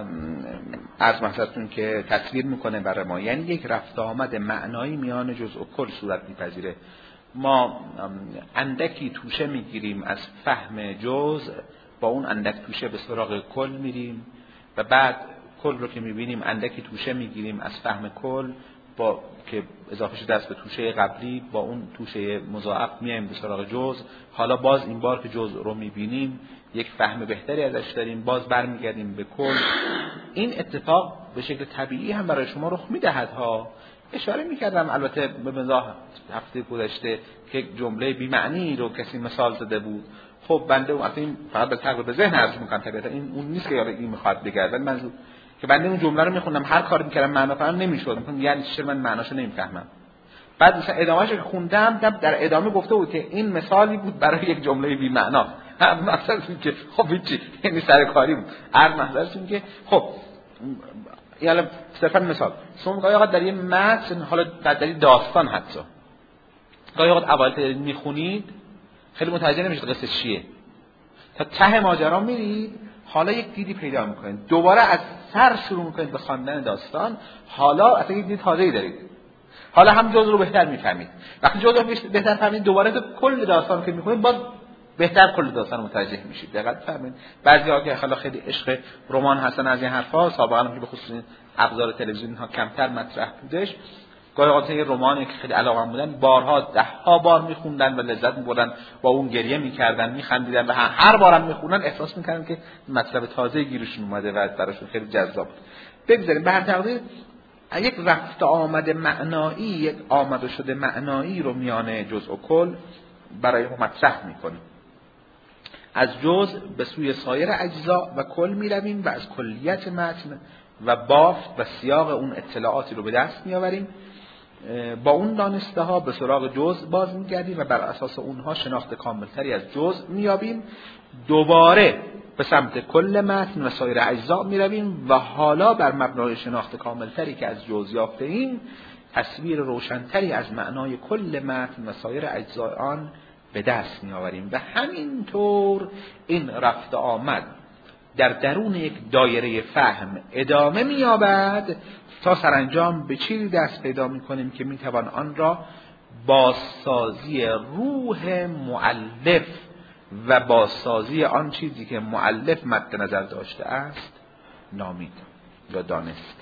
عرض مثلا که تصویر میکنه برای ما، یعنی یک رفت آمد معنایی میان جزء و کل صورت میپذیره. ما اندکی توشه میگیریم از فهم جزء، با اون اندک توشه به سراغ کل میریم و بعد کل رو که میبینیم اندکی توشه میگیریم از فهم کل با که اضافه شده است به توشه قبلی، با اون توشه مضاعف میایم به سراغ جزء. حالا باز این بار که جزء رو میبینیم یک فهم بهتری ازش داریم، باز برمیگردیم به کل. این اتفاق به شکل طبیعی هم برای شما رخ میدهد ها. اشاره میکردم البته به مزاح هفته گذشته که جمله بی معنی رو کسی مثال زده بود. خب بنده اون فقط به تقریبا ذهن عرض میکنم، طبیعتا این اون نیست که این میخواد بگه، ولی منظور که بنده اون جمله رو میخوندم هر کاری میکردم معنا فهم نمیشد، میگم یعنی چرا من معناشو نمیفهمم. بعد مثلا ادامه‌اش که خوندم در ادامه گفته بود که این مثالی بود برای یک جمله بی معنا. مثلا که خب هیچی، یعنی سرکاری بود. مثلا که خب یعنی صرفا مثال شما گاهی اوقات در یه متن، حالا در داستان حتی گاهی اوقات اوایل میخونید خیلی متوجه نمیشید قصه چیه، تا ته ماجرا میرید حالا یک دیدی پیدا میکنید، دوباره از سر شروع میکنید به خواندن داستان، حالا اصلا یک دید تازه‌ای دارید، حالا هم جزء رو بهتر میفهمید. وقتی جزء رو بهتر فهمید دوباره تو کل داستان که میخونید باز بهتر کل داستان متوجه میشید. دقت فرمایید. بعضی‌ها که خیلی عشق رمان هستن از این حرفا، سابقا هم که به خصوص ابزار تلویزیونی ها کمتر مطرح بودش، گاهی اوقات یه رمانی که خیلی علاقه‌مند بودن بارها ده‌ها بار میخوندن و لذت می‌بردن، با اون گریه می‌کردن، می‌خندیدن و هر بارم می‌خوندن احساس می‌کردن که مطلب تازه‌ای گیرشون اومده و براشون خیلی جذاب بود. بگذاریم به هر تقدیر یک رفت آمد معنایی، یک آمد و شده معنایی رو میان جزء و کل برای ما مطرح می‌کنیم. از جزء به سوی سایر اجزا و کل می‌رویم و از کلیت متن و بافت و سیاق اون اطلاعاتی رو به دست می‌آوریم. با اون دانسته ها به سراغ جزء باز می‌گردیم و بر اساس اونها شناخت کاملتری از جزء می‌یابیم. دوباره به سمت کل متن و سایر اجزا می‌رویم و حالا بر مبنای شناخت کاملتری که از جزء یافته‌ایم تصویر روشن‌تری از معنای کل متن و سایر اجزای آن به دست می‌آوریم و همینطور این رفت آمد در درون یک دایره فهم ادامه می‌یابد تا سرانجام به چیزی دست پیدا می‌کنیم که می‌توان آن را بازسازی روح مؤلف و بازسازی آن چیزی که مؤلف مد نظر داشته است نامید یا دانست.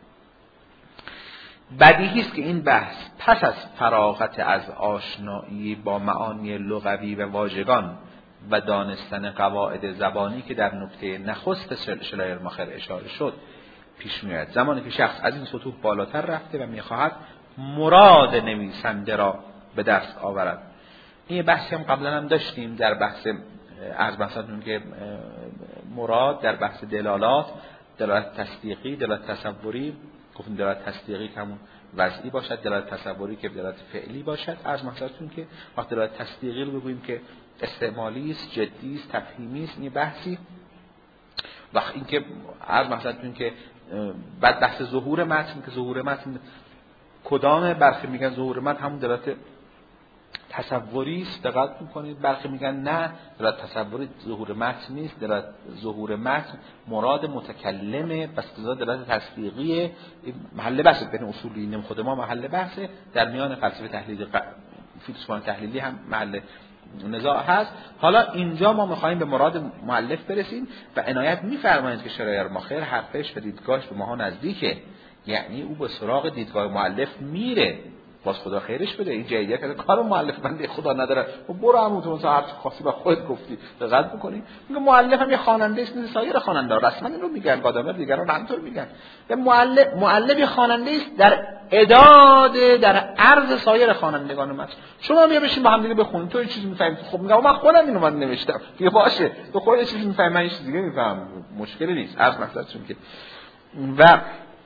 بدیهی است که این بحث پس از فراغت از آشنایی با معانی لغوی و واژگان و دانستن قواعد زبانی که در نکته نخست شلایرماخر اشاره شد پیش میاد. زمانی که شخص از این سطوح بالاتر رفته و میخواهد مراد نویسنده را به دست آورد. این بحثی هم قبلا هم داشتیم در بحث از بحثاتون که مراد در بحث دلالات تصدیقی، دلالت تصوری، گفتیم دلالت تصدیقی که همون وضعی باشد، دلالت تصوری که دلالت فعلی باشد. از مثالتون که وقتی دلالت تصدیقی رو بگوییم که استعمالی است، جدی است، تفهیمی است، این بحثی. وقتی اینکه از مثالتون که بعد بحث ظهور متن که ظهور متن کدام برخی میگن ظهور متن همون دلالت تصوری است، دقت میکنید. برخی میگن نه دلالت تصوری ظهور متن نیست، دلالت ظهور متن مراد متکلمه، بس دلالت تصدیقیه. محل بحث بین اصولیین خود ما محل بحثه، در میان فلسفه تحلیلی فیلسوفان تحلیلی هم محل نزاع هست. حالا اینجا ما میخوایم به مراد مؤلف برسیم و عنایت میفرمایید که شلایرماخر حرفش و دیدگاهش به ما نزدیکه، یعنی او به سراغ دیدگاه مؤلف میره. باز خدا خیرش بده، این جدیت کار مؤلف بنده خدا نداره و برو همونطور هر چی خواستی با خودت گفتی دقت بکنی. میگه مؤلف هم یه خواننده است مثل سایر خواننده‌ها، رسما این رو میگن، گادامر دیگران همینطور میگن. مؤلف یه خواننده است در اعداد در عرض سایر خوانندگان متن. شما بیا بشین با هم دیگه بخونید، تو یه چیزی میفهمی. خب میگم من خودم اینو من نوشتم دیگه، باشه تو خودت یه چیزی میفهمی، من یه چیز دیگه میفهمم، مشکلی نیست. عرض مثلا که و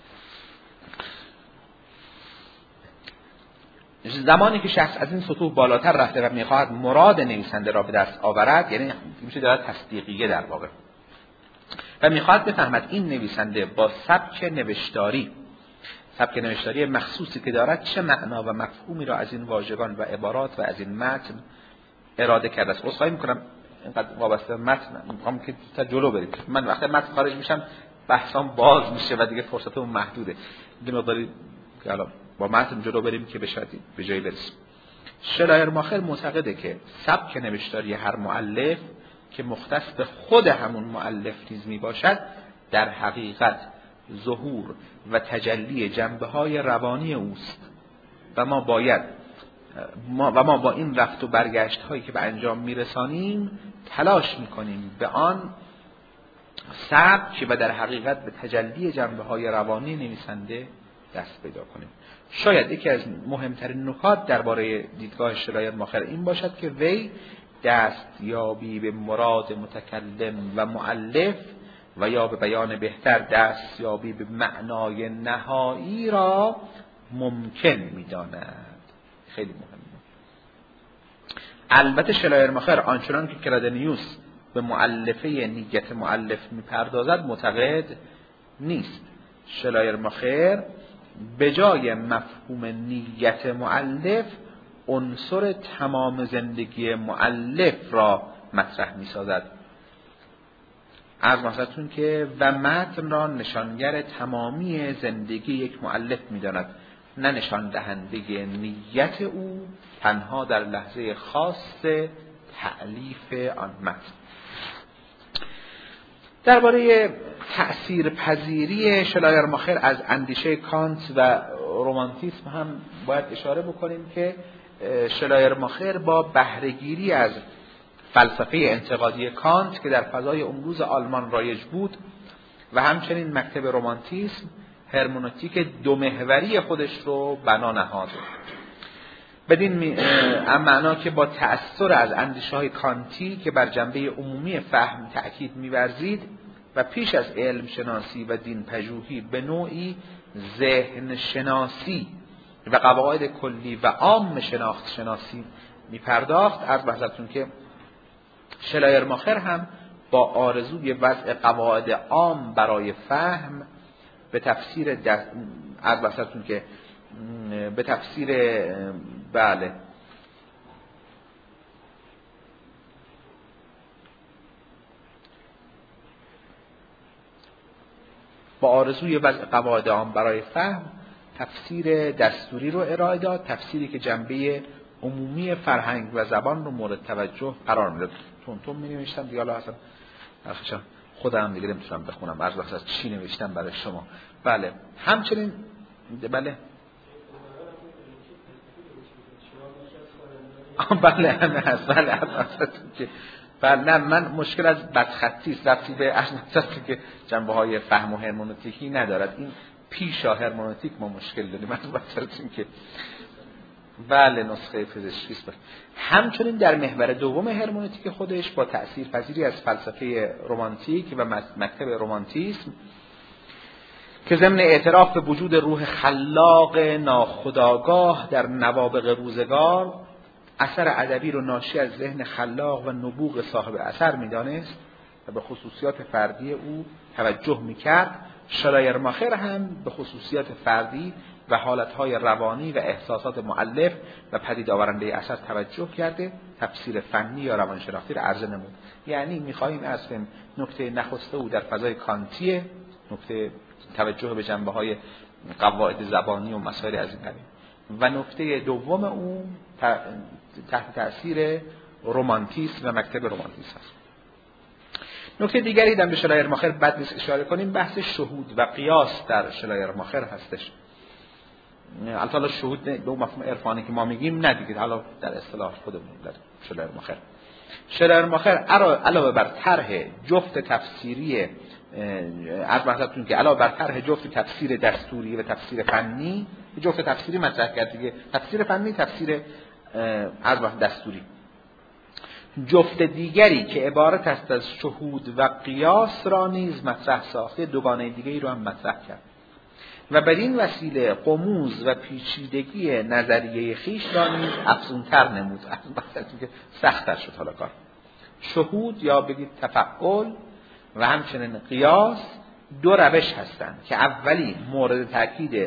زمانی که شخص از این سطوح بالاتر رفته و میخواهد مراد نویسنده را به دست آورد، یعنی میشه دارد تصدیقیه در واقع، و میخواهد بفهمد این نویسنده با سبک نوشتاری سبک نوشتاری مخصوصی که دارد چه معنا و مفهومی را از این واژگان و عبارات و از این متن اراده کرده است. عذرخواهی میکنم اینقدر وابسته متن میخوام که تا جلو بریم. من وقتی متن خارج میشم بحثام باز میشه و دیگه فرصتمون محدوده. دیگه مقداری که الان با متن جلو بریم که به جایی برسیم. شلایرماخر معتقده که سبک نوشتاری هر مؤلف که مختص به خود همون مؤلف نیز میباشد در حقیقت ظهور و تجلی جنبه‌های روانی اوست و ما با این رفت و برگشت هایی که به انجام میرسانیم تلاش میکنیم به آن سبک و در حقیقت به تجلی جنبه‌های روانی نویسنده دست پیدا کنیم. شاید یکی از مهمترین نکات درباره دیدگاه شلایرماخر این باشد که وی دستیابی به مراد متکلم و مؤلف و یا به بیان بهتر دستیابی به معنای نهایی را ممکن می‌داند. خیلی مهمه. البته شلایرماخر آنچنان که کلادنیوس به مؤلفه نیت مؤلف می‌پردازد معتقد نیست. شلایرماخر به جای مفهوم نیت مؤلف عنصر تمام زندگی مؤلف را مطرح می‌سازد. از مثلتون که و متن را نشانگر تمامی زندگی یک مؤلف می‌داند، نه نشان دهنده نیت او تنها در لحظه خاص تألیف آن متن. درباره تأثیر پذیری شلایرماخر از اندیشه کانت و رومانتیسم هم باید اشاره بکنیم که شلایرماخر با بهره‌گیری از فلسفه انتقادی کانت که در فضای اون روز آلمان رایج بود و همچنین مکتب رومانتیسم هرمنوتیک دو محوری خودش رو بنا نهاد. بدین معنا که با تأثیر از اندیشه‌های کانتی که بر جنبه عمومی فهم تأکید می‌ورزید و پیش از علم شناسی و دین پژوهی به نوعی ذهن شناسی و قواعد کلی و عام شناخت شناسی می‌پرداخت، از بحثتون که شلایرماخر هم با آرزوی وضع قواعد عام برای فهم به تفسیر از بحثتون که به تفسیر بله با آرزوی وضع قواعد عام برای فهم تفسیر دستوری رو ارائه داد، تفسیری که جنبه عمومی فرهنگ و زبان رو مورد توجه قرار میداد. تون می نوشتم دیگه، حالا اصلا خودم دیگه نمیتونم بخونم، عرض بخش از چی نوشتم برای شما. بله همچنین بله بله هست بله نه من مشکل از بدخطی است، ربطی به اشناسی که جنبه های فهم و هرمنوتیکی ندارد. این پیشا هرمنوتیک ما مشکل داریم. من بحثم که بله نسخه پزشکی است. همچنین در محور دوم هرمنوتیک خودش با تأثیر پذیری از فلسفه رمانتیک و مکتب رومانتیسم که ضمن اعتراف به وجود روح خلاق ناخودآگاه در نوابغ روزگار اثر ادبی رو ناشی از ذهن خلاق و نبوغ صاحب اثر می‌دانست و به خصوصیات فردی او توجه می‌کرد، شلایرماخر هم به خصوصیات فردی و حالتهای روانی و احساسات مؤلف و پدید آورنده اثر توجه کرده، تفسیر فنی یا روانشناختی را عرضه نمود. یعنی می‌خواهیم از نکته نخسته او در فضای کانتیه، نکته توجه به جنبه‌های قواعد زبانی و مسائل از این قبیل، و نکته دوم او تحت تأثیر رومانتیسم و مکتب رومانتیسم است. نکته دیگری در شلایرماخر بد نیست اشاره کنیم، بحث شهود و قیاس در شلایرماخر هستش. البته شهود به اون مفهوم عرفانی که ما میگیم نه دیگه، حالا در اصطلاح خودمون در شلایرماخر علاوه بر طرح جفت تفسیری از مثلا که علاوه بر طرح جفت تفسیر دستوری و تفسیر فنی، جفت تفسیری مطرح کرد دیگه، تفسیر فنی، تفسیر از دستوری. جفت دیگری که عبارت است از شهود و قیاس را نیز مطرح ساخته، دوگانه دیگری رو هم مطرح کرد و بر این وسیله غموض و پیچیدگی نظریه خیش را نیز افزونتر نمود. مثلا که سخت‌تر شد حالا کار. شهود یا بگید تفعول و همچنین قیاس دو روش هستند که اولی مورد تأکید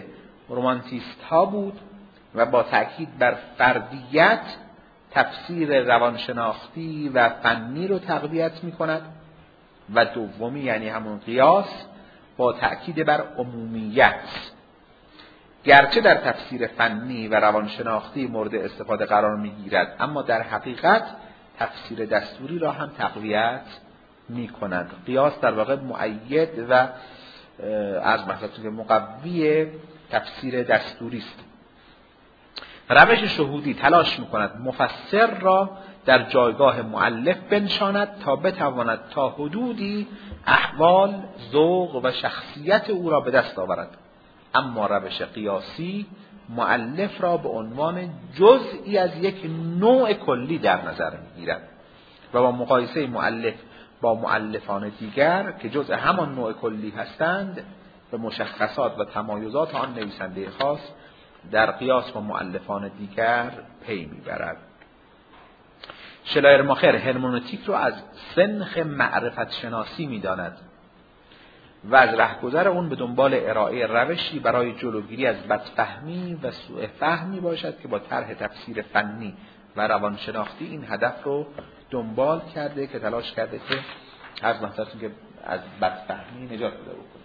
رومانتیست ها بود و با تأکید بر فردیت تفسیر روانشناختی و فنی رو تقویت می کند و دومی یعنی همون قیاس با تأکید بر عمومیت، گرچه در تفسیر فنی و روانشناختی مورد استفاده قرار می گیرد اما در حقیقت تفسیر دستوری را هم تقویت می کند. قیاس در واقع مؤید و از مثلا مقوی تفسیر دستوری است. روش شهودی تلاش می کند مفسر را در جایگاه مؤلف بنشاند تا بتواند تا حدودی احوال، ذوق و شخصیت او را به دست آورد، اما روش قیاسی مؤلف را به عنوان جزئی از یک نوع کلی در نظر می‌گیرد و با مقایسه مؤلف با مؤلفان دیگر که جزء همان نوع کلی هستند به مشخصات و تمایزات آن نویسنده خاص در قیاس با مؤلفان دیگر پی می‌برد. شلایرماخر هرمنوتیک رو از سنخ معرفت شناسی می‌داند و از رهگذر اون به دنبال ارائه روشی برای جلوگیری از بدفهمی و سوء فهمی باشد که با طرح تفسیر فنی و روانشناختی این هدف رو دنبال کرده که تلاش کرده که از مثلا که از بدفهمی نجات پیدا بکنه.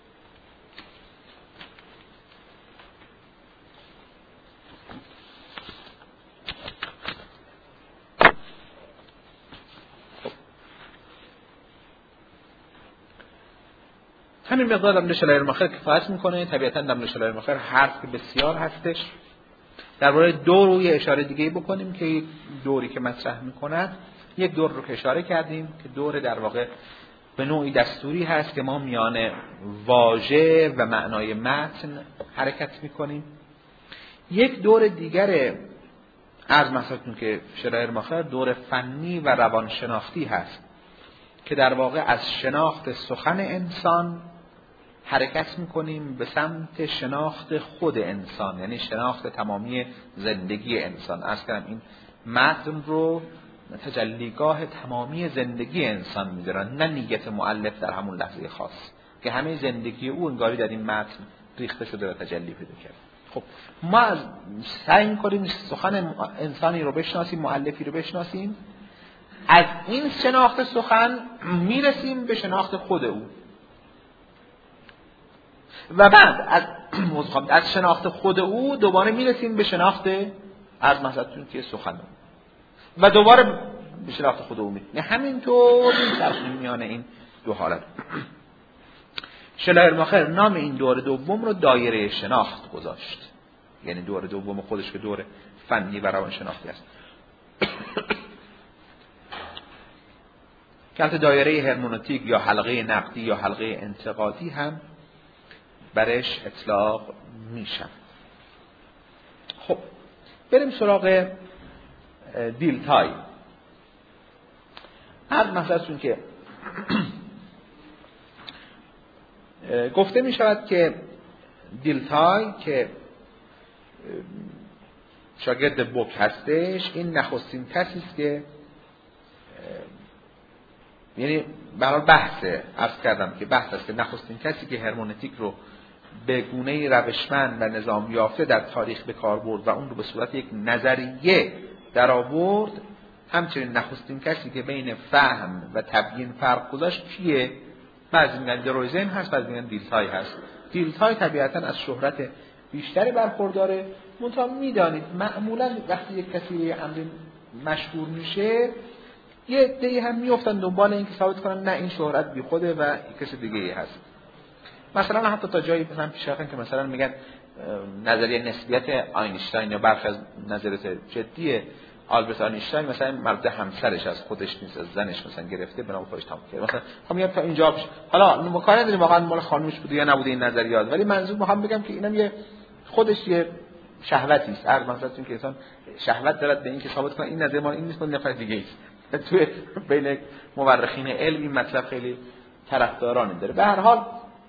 همین مقدار در مورد شلایرماخر کفایت میکنه. طبیعتاً در مورد شلایرماخر حرف بسیار هستش. درباره دور رو یه اشاره دیگه بکنیم که یک دوری که مطرح میکند، یک دور رو که اشاره کردیم که دور در واقع به نوعی دستوری هست که ما میان واژه و معنای متن حرکت میکنیم. یک دور دیگر از مثلا که شلایرماخر دور فنی و روانشناختی هست که در واقع از شناخت سخن انسان حرکت میکنیم به سمت شناخت خود انسان، یعنی شناخت تمامی زندگی انسان. اصلا این متن رو تجلیگاه تمامی زندگی انسان میدارن، نه نیت مؤلف در همون لحظه خاص که همه زندگی او انگاری در این متن ریخته شده و تجلی پیدا کرد. خب ما سعی میکنیم سخن انسانی رو بشناسیم، مؤلفی رو بشناسیم، از این شناخت سخن میرسیم به شناخت خود او و بعد از شناخت خود او دوباره میرسیم به شناخت از مثلا که سخن و دوباره به شناخت خود او میرسیم. همینطور می‌چرخیم میان این دو حالت. شلایرماخر نام این دور دوم رو دایره شناخت گذاشت، یعنی دور دوم خودش که دور فنی و روانشناختی است. که البته دایره هرمنوتیک یا حلقه نقدی یا حلقه انتقادی هم برش اطلاق میشه. خب بریم سراغ دیلتای. هر مثلا که گفته می شود که دیلتای که شاگرد بوک هستش، این نخستین کسی است که یعنی برای بحثه، عرض کردم که بحث است که نخستین کسی که هرمنوتیک رو به گونه‌ای روشمند و نظام یافته در تاریخ به کار برد و اون رو به صورت یک نظریه در آورد، همچنین نخستین کسی که بین فهم و تبیین فرق گذاشت کیه؟ بعضی میگن درویزن هست، بعضی میگن دیلتای هست. دیلتای طبیعتاً از شهرت بیشتری برخورداره. منتها میدانید معمولاً وقتی یک کسی یه امری مشهور میشه، یه عده‌ای هم میافتن دنبال این که ثابت کنن نه این شهرت بی خوده و کسی دیگه ای هست. مثلا حتی تا جایی مثلا پیش رفتن که مثلا میگن نظریه نسبیت آینشتاین یا برخی از نظریات جدی آلبرت آینشتاین مثلا مرد همسرش از خودش نیست، از زنش مثلا گرفته بنا به خودش تمام کرد. مثلا میگم تا اینجا بشه. حالا مکان نداریم واقعا مال خانومش بوده یا نبوده این نظریات، ولی منظور میخوام بگم که اینم یه خودش یه شهوتی است. هر مثلا که انسان شهوت دارد به این که ثابت کنه این نظریه مال این نیست، مال نفر دیگه است. تو بین مورخین علم این مطلب خیلی طرفدارانی داره. به هر حال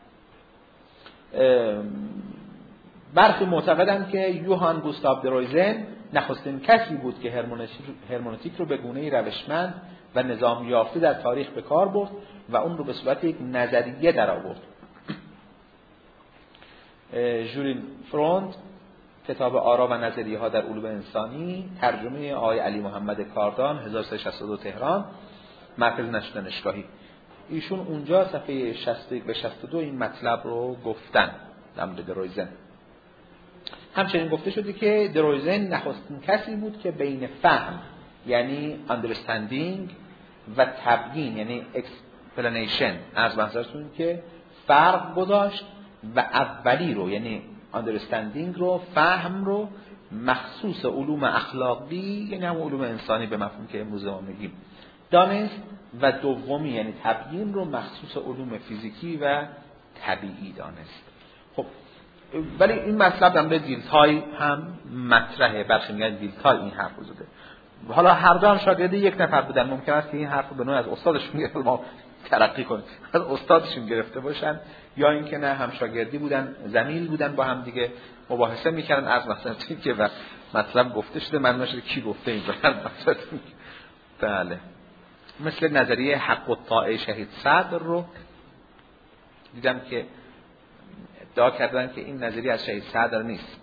برخی معتقدند که یوهان گوستاو درویزن نخستین کسی بود که هرمنوتیک رو به گونه‌ای روشمند و نظام یافته در تاریخ به کار برد و اون رو به صورت یک نظریه در آورد. ژولین فرونت کتاب آرا و نظریه ها در علوم انسانی، ترجمه آقای علی محمد کاردان 1362 تهران، مرکز نشر دانشگاهی. ایشون اونجا صفحه 61 به 62 این مطلب رو گفتن در مورد درویزن. همچنین گفته شده که درویزن نخستین کسی بود که بین فهم یعنی understanding و تبیین یعنی explanation از منظورتون که فرق گذاشت و اولی رو یعنی understanding رو، فهم رو مخصوص علوم اخلاقی یعنی هم علوم انسانی به مفهوم که امروز ما میگیم دانست و دومی یعنی تبیین رو مخصوص علوم فیزیکی و طبیعی دانست. خب ولی این مطلب در مورد دیلتای هم مطرحه، برخی میگن دیلتای این حرف رو زده. حالا هر دو هم شاگرد یک نفر بودن، ممکن است که این حرف رو به نوعی از استادشون گرفته، ما ترقی کنیم از استادشون گرفته باشن، یا اینکه نه هم شاگردی بودن، زمیل بودن، با هم دیگه مباحثه میکردن از مثلا که و مطلب گفته شده من نشده کی گفته این مثلا. بله مثل نظریه حق الطاعه شهید صدر رو دیدم که ادعا کردن که این نظریه از شهید صدر نیست.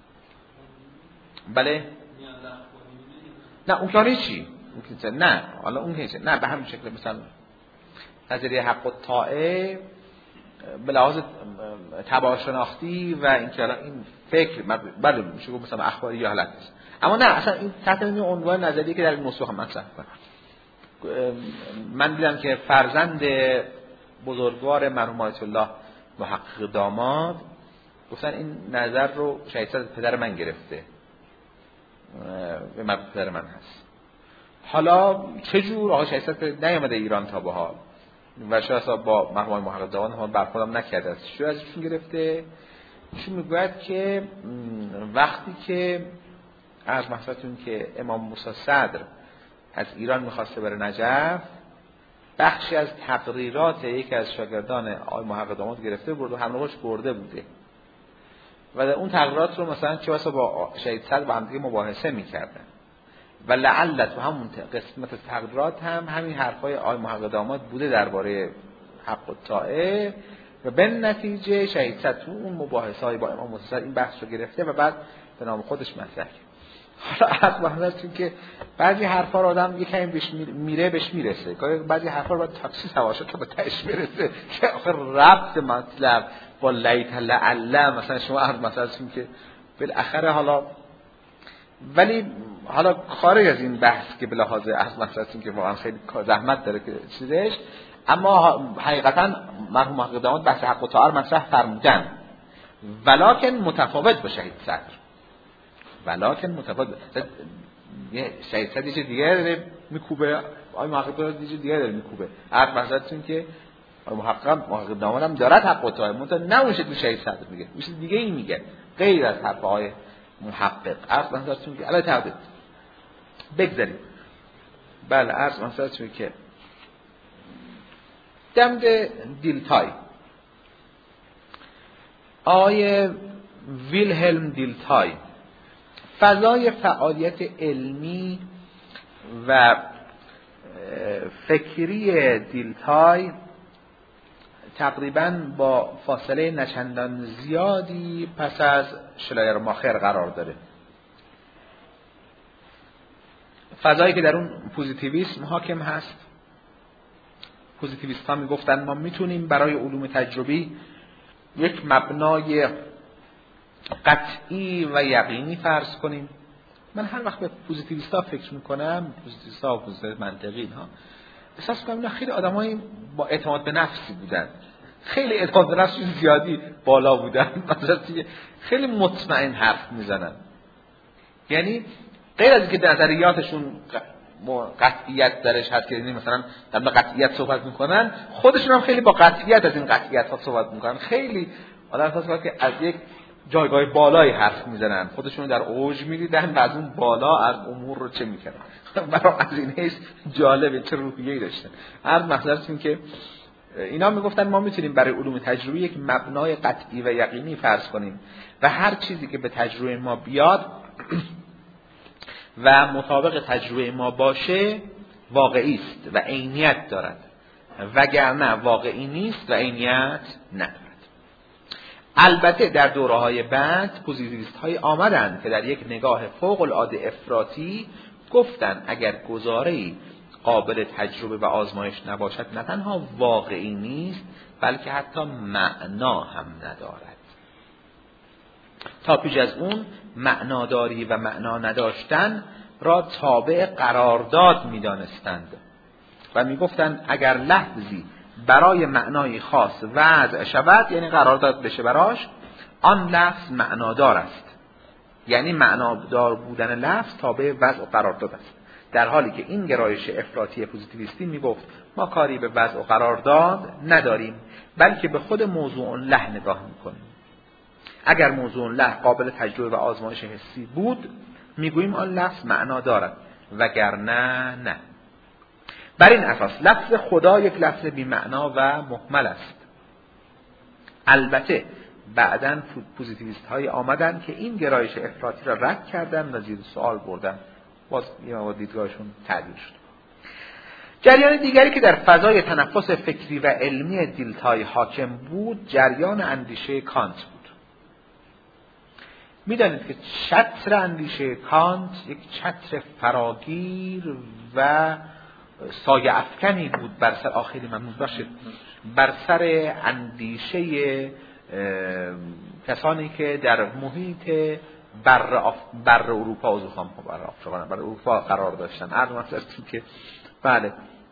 بله نه اون کاری چی؟ نه حالا اون که نه به همین شکل مثلا نظریه حق الطاعه به لحاظ تبع شناختی و اینکه الان این فکر بله میشه گفت مثلا اخباری یا حالت است، اما نه اصلا این تحت این عنوان نظریه که در این موضوع هم مطرح کنم. من دیدم که فرزند بزرگوار مرحوم آیت الله محقق داماد گفتن این نظر رو شهید صدر پدر من گرفته، به مربوط پدر من هست. حالا چه جور آقای شهید صدر نیامده ایران تا به حال و شاید با مرحوم محقق داماد هم برخوردم نکرده است، چه ازشون گرفته؟ ایشون میگوید که وقتی که از محضرتون که امام موسی صدر از ایران میخواسته بره نجف، بخشی از تقریرات یکی از شاگردان آقای محقق داماد گرفته برد و همراهش برده بوده و در اون تقریرات رو مثلا چه بسا با شهید صدر با هم دیگه مباحثه میکردن و لعل تو همون قسمت تقریرات هم همین حرفای آقای محقق داماد بوده درباره حق الطاعه و به نتیجه شهید صدر تو اون مباحثه‌های با امام موسی صدر این بحث رو گرفته و بعد به نام خودش مطرح کرد. حالا از بحث چون که بعضی حرفا رو آدم یه کمی بهش میره بهش میرسه، بعضی حرفا رو باید تاکسی سوارش تا به تهش برسه که آخر ربط مطلب با لیت لعل مثلا شما عرض مثلا که بالاخره حالا ولی حالا خارج از این بحث که به لحاظ از مثلا که واقعا خیلی زحمت داره که چیزش، اما حقیقتا مرحوم محقق داماد بحث حق و طاعه مطرح فرمودن ولکن متفاوت با شهید صدر، ولکن متفاوت یه شهید صدر یه دیگه داره میکوبه، آقای محقق داماد یه دیگه داره میکوبه. هر مثلا که محقق داماد هم دارد حق و طاعه منتها نه اون شکل شهید صدر میگه، اون چیز دیگه ای میگه غیر از حرفهای محقق. عرض مثلا که الان تعبیر بگذاریم. بله عرض مثلا که دمد دیلتای آقای ویلهلم دیلتای فضای فعالیت علمی و فکری دیلتای تقریباً با فاصله نچندان زیادی پس از شلایرماخر قرار داره. فضایی که در اون پوزیتیویسم حاکم هست. پوزیتیویست ها میگفتن ما میتونیم برای علوم تجربی یک مبنای قطعی و یقینی فرض کنیم. من هر وقت به پوزیتیویست ها فکر میکنم، پوزیتیویست ها و پوزیتیویست منطقی ها، احساس میکنم اینا خیلی آدمایی با اعتماد به نفسی بودن، خیلی اعتماد به نفس زیادی بالا بودن، خیلی مطمئن حرف میزنن. یعنی غیر از اینکه نظریاتشون قطعیت درش هست که مثلا در قطعیت صحبت میکنن، خودشون هم خیلی با قطعیت از این قطعیت ها صحبت میکنن. خیلی آدم احساس میکنه که از یک جایگاه بالایی حرف میزنن، خودشون در اوج میدیدن و از اون بالا از امور رو چه میکنن. برای از این حیث جالبه چه روحیه‌ای داشتن. هر مثلا این که اینا میگفتن ما میتونیم برای علوم تجربی یک مبنای قطعی و یقینی فرض کنیم و هر چیزی که به تجربه ما بیاد و مطابق تجربه ما باشه واقعی است و عینیت دارد، وگرنه واقعی نیست و عینیت ندارد. البته در دوره‌های بعد پوزیتیویست‌های آمدند که در یک نگاه فوق‌العاده افراطی گفتند اگر گزاره‌ای قابل تجربه و آزمایش نباشد نه تنها واقعی نیست بلکه حتی معنا هم ندارد. تا پیش از اون معناداری و معنا نداشتن را تابع قرارداد می‌دانستند و می‌گفتند اگر لفظی برای معنای خاص وضع شود، یعنی قرارداد بشه براش، آن لفظ معنادار است. یعنی معنادار بودن لفظ تابع وضع و قرارداد است. در حالی که این گرایش افراطی پوزیتیویستی میگفت ما کاری به وضع و قرارداد نداریم، بلکه به خود موضوع له نگاه میکنیم. اگر موضوع له قابل تجربه و آزمایش حسی بود، میگوییم آن لفظ معنا دارد، وگرنه نه. بر این اساس لفظ خدا یک لفظ بی معنا و مهمل است. البته بعداً پوزیتیویست های آمدن که این گرایش افراطی را رد کردن و زیر سوال بردن، باز یه مواد دیدگاهشون تعدیل شد. جریان دیگری که در فضای تنفس فکری و علمی دیلتای حاکم بود جریان اندیشه کانت بود. میدانید که چتر اندیشه کانت یک چتر فراگیر و سایه افکنی بود بر سر آخری ممنون باشد بر سر اندیشه کسانی که در محیط بر اروپا بر اروپا قرار داشتن. عرض است که بله،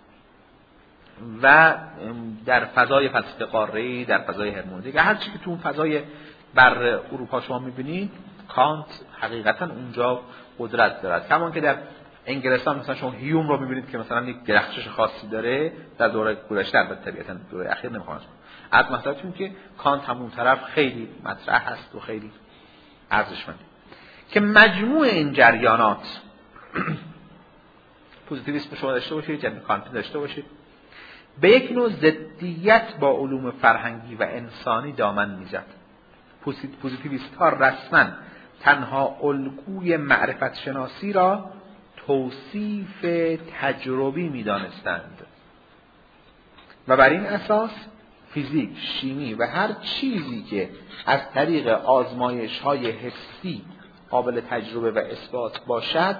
و در فضای فلسفه قاره‌ای، در فضای هرمونتیک، هر چی که تو اون فضای بر اروپا شما می‌بینید، کانت حقیقتا اونجا قدرت دارد. کمان که در انگلستان مثلا شما هیوم رو می‌بینید که مثلا یک درخشش خاصی داره در دوره گذشته، البته طبیعتاً دوره اخیر نمی‌خوام از مثلا که کانت همون طرف خیلی مطرح هست و خیلی ارزشمنده. که مجموع این جریانات پوزیتیویسم شما داشته باشید، جنبه کانتی داشته باشید، به یک نوع ضدیت با علوم فرهنگی و انسانی دامن میزد. پوزیتیویست ها رسما تنها الگوی معرفت شناسی را توصیف تجربی میدانستند و بر این اساس فیزیک، شیمی و هر چیزی که از طریق آزمایش های حسی قابل تجربه و اثبات باشد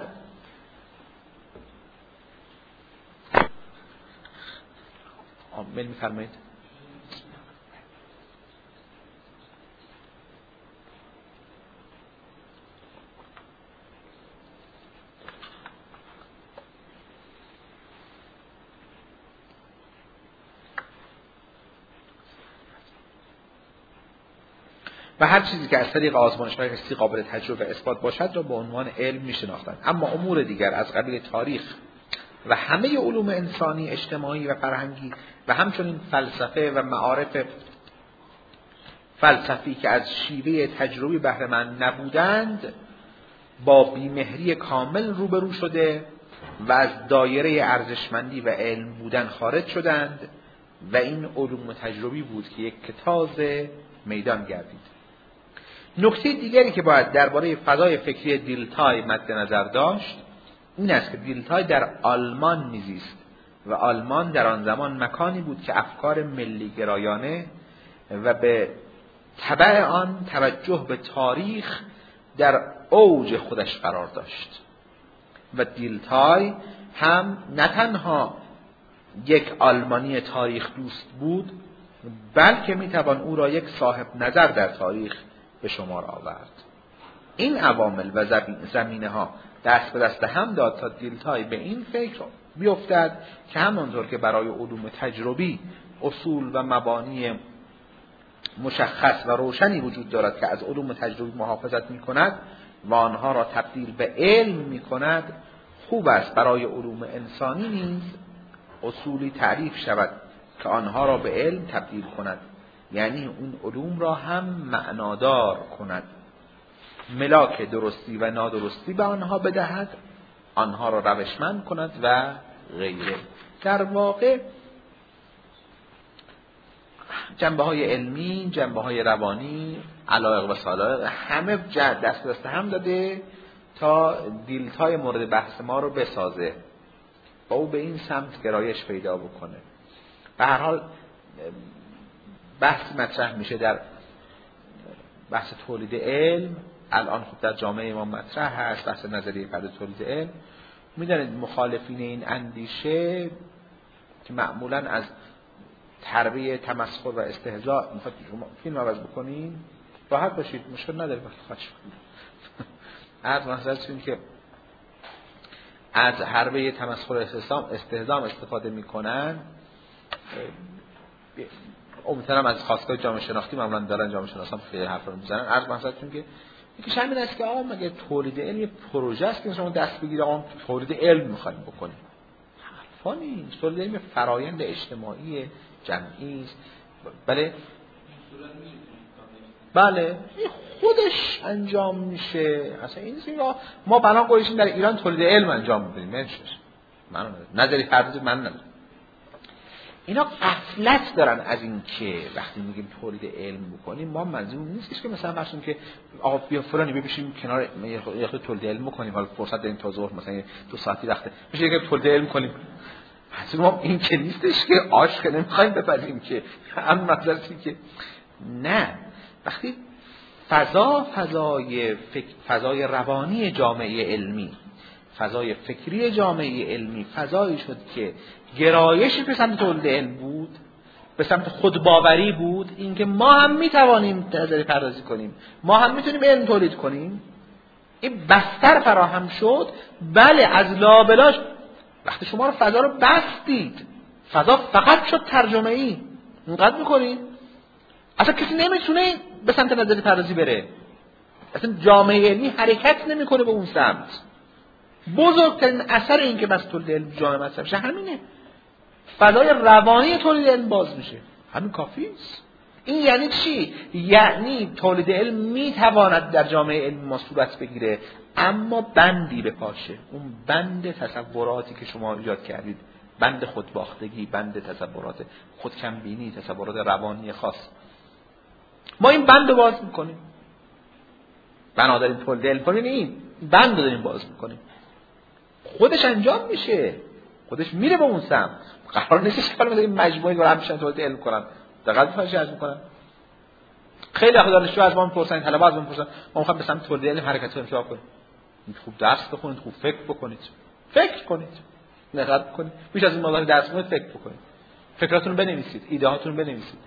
می‌فرمایید. و هر چیزی که از طریق آزمایش‌های حسی قابل تجربه و اثبات باشد را به عنوان علم می‌شناختند. اما امور دیگر از قبیل تاریخ و همه علوم انسانی، اجتماعی و فرهنگی و همچنین فلسفه و معارف فلسفی که از شیوه تجربی بهره مند نبودند، با بیمهری کامل روبرو شده و از دایره ارزشمندی و علم بودن خارج شدند و این علوم تجربی بود که یک کتاز میدان گردید. نکته دیگری که باید درباره فضای فکری دیلتای مد نظر داشت این است که دیلتای در آلمان میزیست و آلمان در آن زمان مکانی بود که افکار ملی گرایانه و به تبع آن توجه به تاریخ در اوج خودش قرار داشت و دیلتای هم نه تنها یک آلمانی تاریخ دوست بود بلکه میتوان او را یک صاحب نظر در تاریخ به شمار آورد. این عوامل و زمینه ها دست به دست هم داد تا دیلتای به این فکر بیفتد که همانطور که برای علوم تجربی اصول و مبانی مشخص و روشنی وجود دارد که از علوم تجربی محافظت می کند و آنها را تبدیل به علم می کند، خوب است برای علوم انسانی نیز اصولی تعریف شود که آنها را به علم تبدیل کند، یعنی اون علوم را هم معنادار کند، ملاک درستی و نادرستی به آنها بدهد، آنها را روشمند کند و غیره. در واقع جنبه های علمی، جنبه های روانی، علایق و سالایق همه دست هم داده تا دیلتای مورد بحث ما رو بسازه و او به این سمت گرایش پیدا بکنه. به هر حال بحث مطرح میشه در بحث تولید علم الان خب در جامعه ما مطرح هست، بحث نظریه فرد تولید علم. میدونید مخالفین این اندیشه که معمولاً از تربیه تمسخر و استهزاء میخواد شما فیلم عوض بکنین، راحت باشید، مشکل نداره. خواهش از محضرتون که از حربه تمسخر و استهزاء استفاده میکنن، امیدوارم از خواستگاه جامعه شناختی معمولا دارن جامعه شناسان خیلی حرفا رو میزنن. از محضرتون که یکیش همین است که آقا مگه تولید علم یه پروژه است که شما دست بگیرید آقا تولید علم میخوایم بکنیم؟ حرفا نیست. تولید علم فرایند اجتماعی جمعی است. بله این خودش انجام میشه. اصلا این نیست ما بنا گذاشتیم در ایران تولید علم انجام بدیم. من نظری پردازی من ندارم. اینا غفلت دارن از این که وقتی میگیم تولید علم بکنیم ما منظور نیست که مثلا فرض که آقا بیا فلانی بشیم کنار یه تولید علم بکنیم، حالا فرصت داریم تا ظهر مثلا 2 ساعتی وقته میشه که تولید علم کنیم. اصلا ما این که نیستش که عاشق نمیخوایم بپذیم که هم مطلبی که نه. وقتی فضای روانی جامعه علمی، فضای فکری جامعه علمی فضایی شد که گرایشی به سمت تولید علم بود، به سمت خودباوری بود، اینکه ما هم میتوانیم نظری پردازی کنیم، ما هم میتونیم علم تولید کنیم. این بستر فراهم شد. بله از لابلاش وقتی شما رو فضا رو بستید، فضا فقط شد ترجمه ای، اینقدر میکنید اصلا کسی نمیتونه به سمت نظری پردازی بره. اصلا جامعه علمی حرکت نمیکنه به اون سمت. بزرگترین اثر این که بس تولید علم جامعه مصرف شه همینه. فضای روانی تولید علم باز میشه. همین کافی است. این یعنی چی؟ یعنی تولید علم میتواند در جامعه علمی ما صورت بگیره، اما بندی بپاشه. اون بند تصوراتی که شما ایجاد کردید، بند خودباختگی، بند تصورات خودکمبینی، تصورات روانی خاص، ما این بند رو باز میکنیم. بنابراین تولید علم کنیم این بند رو داریم باز میکنیم. خودش انجام میشه، خودش میره به اون سمت. قرار نیستش که مثلا این مجموعه رو هم میشن تولید علم کنن. دقیقاً فرض عرض میکنن. خیلی وقت دانشجو از ما میپرسن، طلبه از ما میپرسن ما میخوایم به سمت تولید علم حرکت کنیم، چیکار کنیم؟ خوب درس بخونید، خوب فکر بکنید. فکر کنید. نقد کنید. بیش از این مقدار درس بخونید، فکر بکنید. فکراتون رو بنویسید، ایده هاتون رو بنویسید.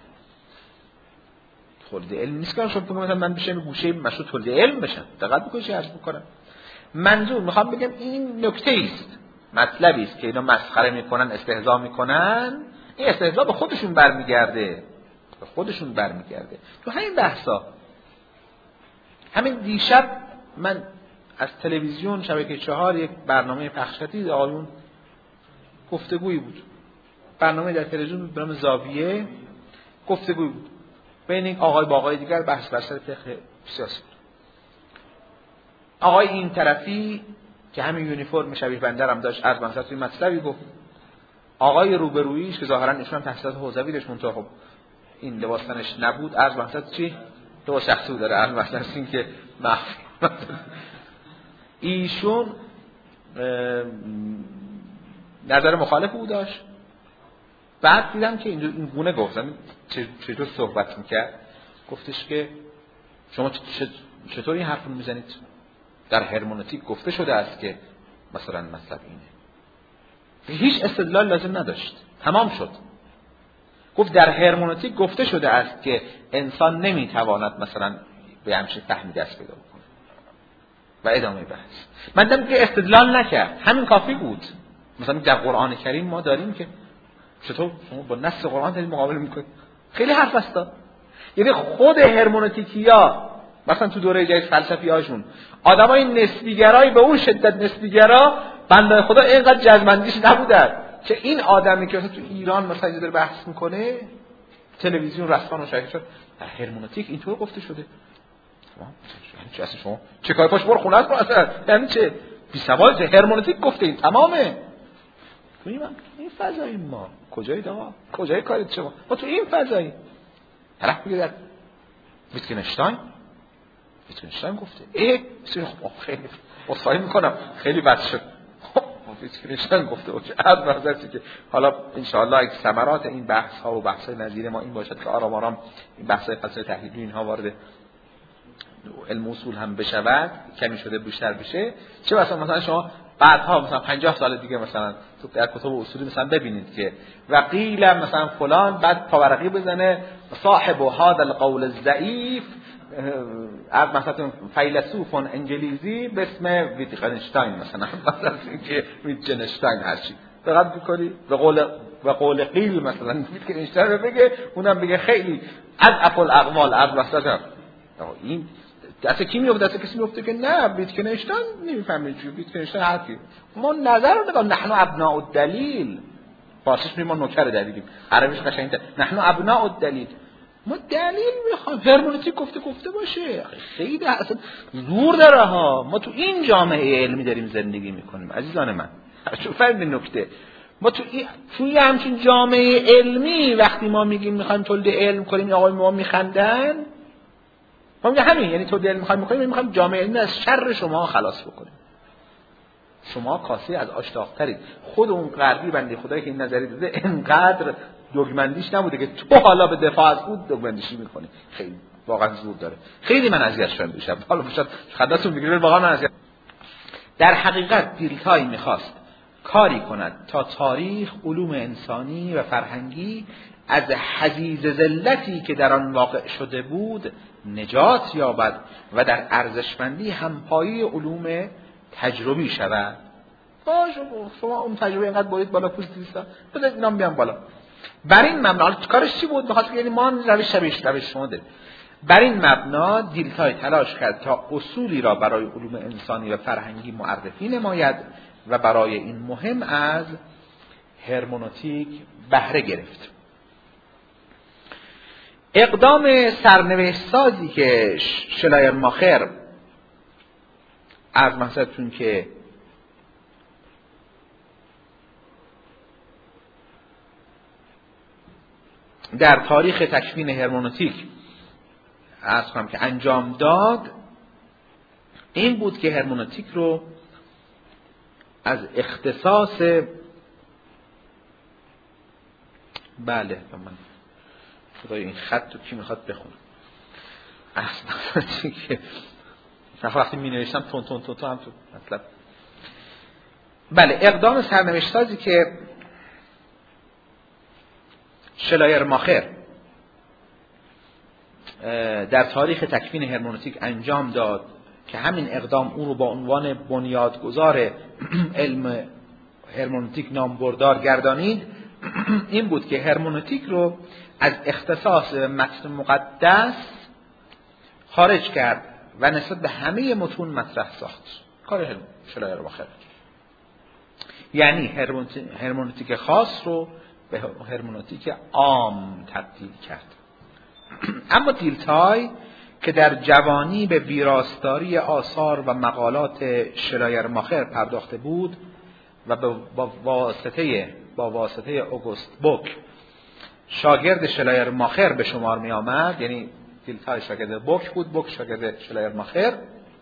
تولید علم نیست که شما بگم مثلا من بشم گوشه مشروع تولید علم بشم. دقت بکنید چی عرض میکنم. منظور میخوام بگم این نکته است، مطلبی است که اینا مسخره میکنن، استهزاء میکنن. این استهزاء به خودشون برمیگرده، به خودشون برمیگرده. تو همین بحثا، همین دیشب من از تلویزیون شبکه 4 یک برنامه پخش دید، آقایون گفتگویی بود. برنامه در تلویزیون به نام زاویه، گفتگویی بود بین این آقای با آقای دیگر، بحث بر سر فقه سیاسی. آقای این طرفی که همین یونیفرم شبیه بندر هم داشت، از منصب توی مطلبی گفت. آقای روبرویش که ظاهرا ایشون هم تحصیلات حوزوی داشت، منتها خب این لباس تنش نبود، از منصب چی؟ لباس شخصی داره، از منصب این که ایشون نظر مخالف او داشت. بعد دیدم که این گونه گفتن چطور صحبت میکرد. گفتش که شما چطور این حرف رو میزنید؟ در هرمنوتیک گفته شده است که مثلا مطلب اینه. هیچ استدلال لازم نداشت، تمام شد. گفت در هرمنوتیک گفته شده است که انسان نمیتواند مثلا به همچین فهمی دست پیدا کنه و ادامه بحث. من دیدم که استدلال نکرد، همین کافی بود. مثلا در قرآن کریم ما داریم که چطور شما با نص قرآن دارید مقابله میکنید. خیلی حرف است. یعنی خود هرمنوتیکیا مثلا تو دوره جدید فلسفی هاشون آدمای نسبیگرایی به اون شدت نسبیگرا بنده خدا اینقدر جزمندیش نبودن که این آدمی که مثلا تو ایران مثلا داره بحث میکنه تلویزیون رسانه شاید شد در هرمنوتیک اینطور گفته شده. تمام. یعنی چه اصلا شما چه کار پاش برو خونه کن اصلا، یعنی چه بی سواد هرمنوتیک گفته این تمامه. تو این فضایی ما کجای آقا؟ کجای کارید شما؟ ما تو این فضایی. طرف میگه در ویتگنشتاین گفته خیلی اصفایی میکنم خیلی بد شد. ویتگنشتاین گفته باشه از نظرسی که حالا انشاءالله اگه ثمرات این بحث ها و بحث های نظیر ما این باشد که آرام آرام این بحث های فلسفه تحلیلی اینها وارد علم اصول هم بشود، کمی شده بیشتر بشه، چه مثلا شما بعدها مثلا 50 سال دیگه مثلا تو در کتب اصولی مثلا ببینید که وقیل مثلا فلان بعد پاورقی بزنه صاحب هذا القول الضعیف مثلا فیلسوف انگلیسی به اسم ویتگنشتاین مثلا که ویتگنشتاین هرچی دقت بکنی به قول قیل مثلا ویتگنشتاین رو بگه، اونم بگه خیلی از افل اقوال از مثلا این دست کی میفته؟ دست کسی میفته که نه ویتگنشتاین نمیفهمه چی ویتگنشتاین حرفی. ما نظر رو نگاه، نحن ابناء الدلیل، فارسیش میگیم ما نوکر دلیلیم، عربیش قشنگ‌تر نحن ابناء الدلیل. ما دلیل میخوایم، هرمنوتیک گفته باشه، خیلی اصلا زور داره ها. ما تو این جامعه علمی داریم زندگی میکنیم عزیزان من، شو فهمید نکته. ما توی همچین جامعه علمی وقتی ما میگیم میخوایم تولید علم کنیم، یا آقای ما میخندن، ما میگیم همین، یعنی تولید علم میخوایم جامعه علمی از شر شما خلاص بکنیم. شما کاسه از آش داغ‌ترید. خود اون غربی بنده خدایی که این نظری داده انقدر دگمندیش نبوده که تو حالا به دفاع از اون دگمندیشی میکنی. خیلی واقعا زور داره. خیلی من اذیت شدم دیشب. حالا شاید خداتون بگیره، واقعا من اذیت. در حقیقت دیلتای میخواست کاری کند تا تاریخ، علوم انسانی و فرهنگی از حضیض ذلتی که در آن واقع شده بود نجات یابد و در ارزشمندی همپایی علوم تجربی شود. شما اون تجربه اینقدر برید بالا پوست دیستا بذارید اینا بیان بالا. بر این مبنا کارش چی بود؟ بخاطر یعنی ما روش شما داریم. بر این مبنا دیلتای تلاش کرد تا اصولی را برای علوم انسانی و فرهنگی معرفی نماید و برای این مهم از هرمنوتیک بهره گرفت. اقدام سرنوشت سازی که شلایرماخر از مثلتون که در تاریخ تکوین هرمنوتیک عرض کنم که انجام داد، این بود که هرمنوتیک رو از اختصاص بله من خدای این خط رو کی میخواد بخونه اصلا که وقتی می نوشتم تون هم تو مطلب. بله، اقدام سرنوشت سازی که شلایرماخر در تاریخ تکوین هرمنوتیک انجام داد که همین اقدام او رو با عنوان بنیادگذار علم هرمنوتیک نامبردار گردانید، این بود که هرمنوتیک رو از اختصاص متن مقدس خارج کرد و نسبت به همه متون مطرح ساخت. کار شلایرماخر، یعنی هرمنوتیک خاص رو به هرمنوتیک عام تبدیل کرد. اما دیلتای که در جوانی به ویراستاری آثار و مقالات شلایرماخر پرداخته بود و با واسطه اوگوست بوک شاگرد شلایرماخر به شمار می آمد، یعنی دیلتای شاگرد بوک بود، بوک شاگرد شلایرماخر،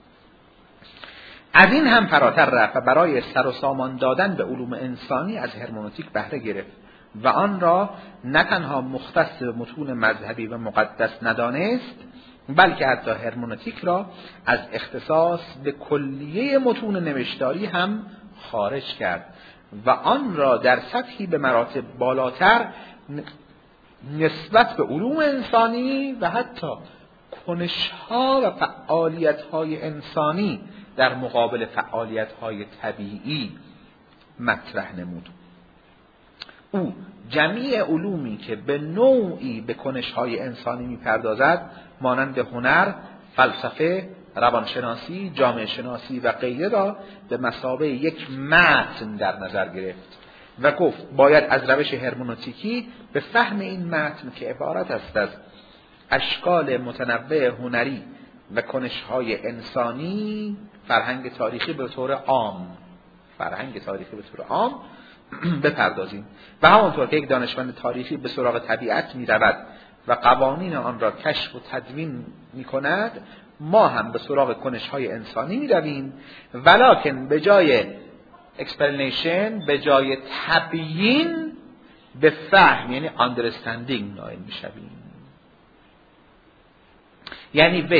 از این هم فراتر رفت و برای سر و سامان دادن به علوم انسانی از هرمنوتیک بهره گرفت و آن را نه تنها مختص به متون مذهبی و مقدس ندانست، بلکه حتی هرمنوتیک را از اختصاص به کلیه متون نوشتاری هم خارج کرد و آن را در سطحی به مراتب بالاتر نسبت به علوم انسانی و حتی کنش‌ها و فعالیت‌های انسانی در مقابل فعالیت‌های طبیعی مطرح نمود. او جمیع علومی که به نوعی به کنش‌های انسانی می‌پردازد، مانند هنر، فلسفه، روانشناسی، جامعه شناسی و غیره را به مثابه یک متن در نظر گرفت و گفت باید از روش هرمنوتیکی به فهم این متن که عبارت است از اشکال متنوع هنری و کنش‌های انسانی فرهنگ تاریخی به طور عام بپردازیم. و همانطور که یک دانشمند تاریخی به سراغ طبیعت می رود و قوانین آن را کشف و تدوین می کند، ما هم به سراغ کنش‌های انسانی می رویم، ولکن به جای explanation، به جای تبیین، به فهم یعنی understanding نائل می شویم. یعنی وی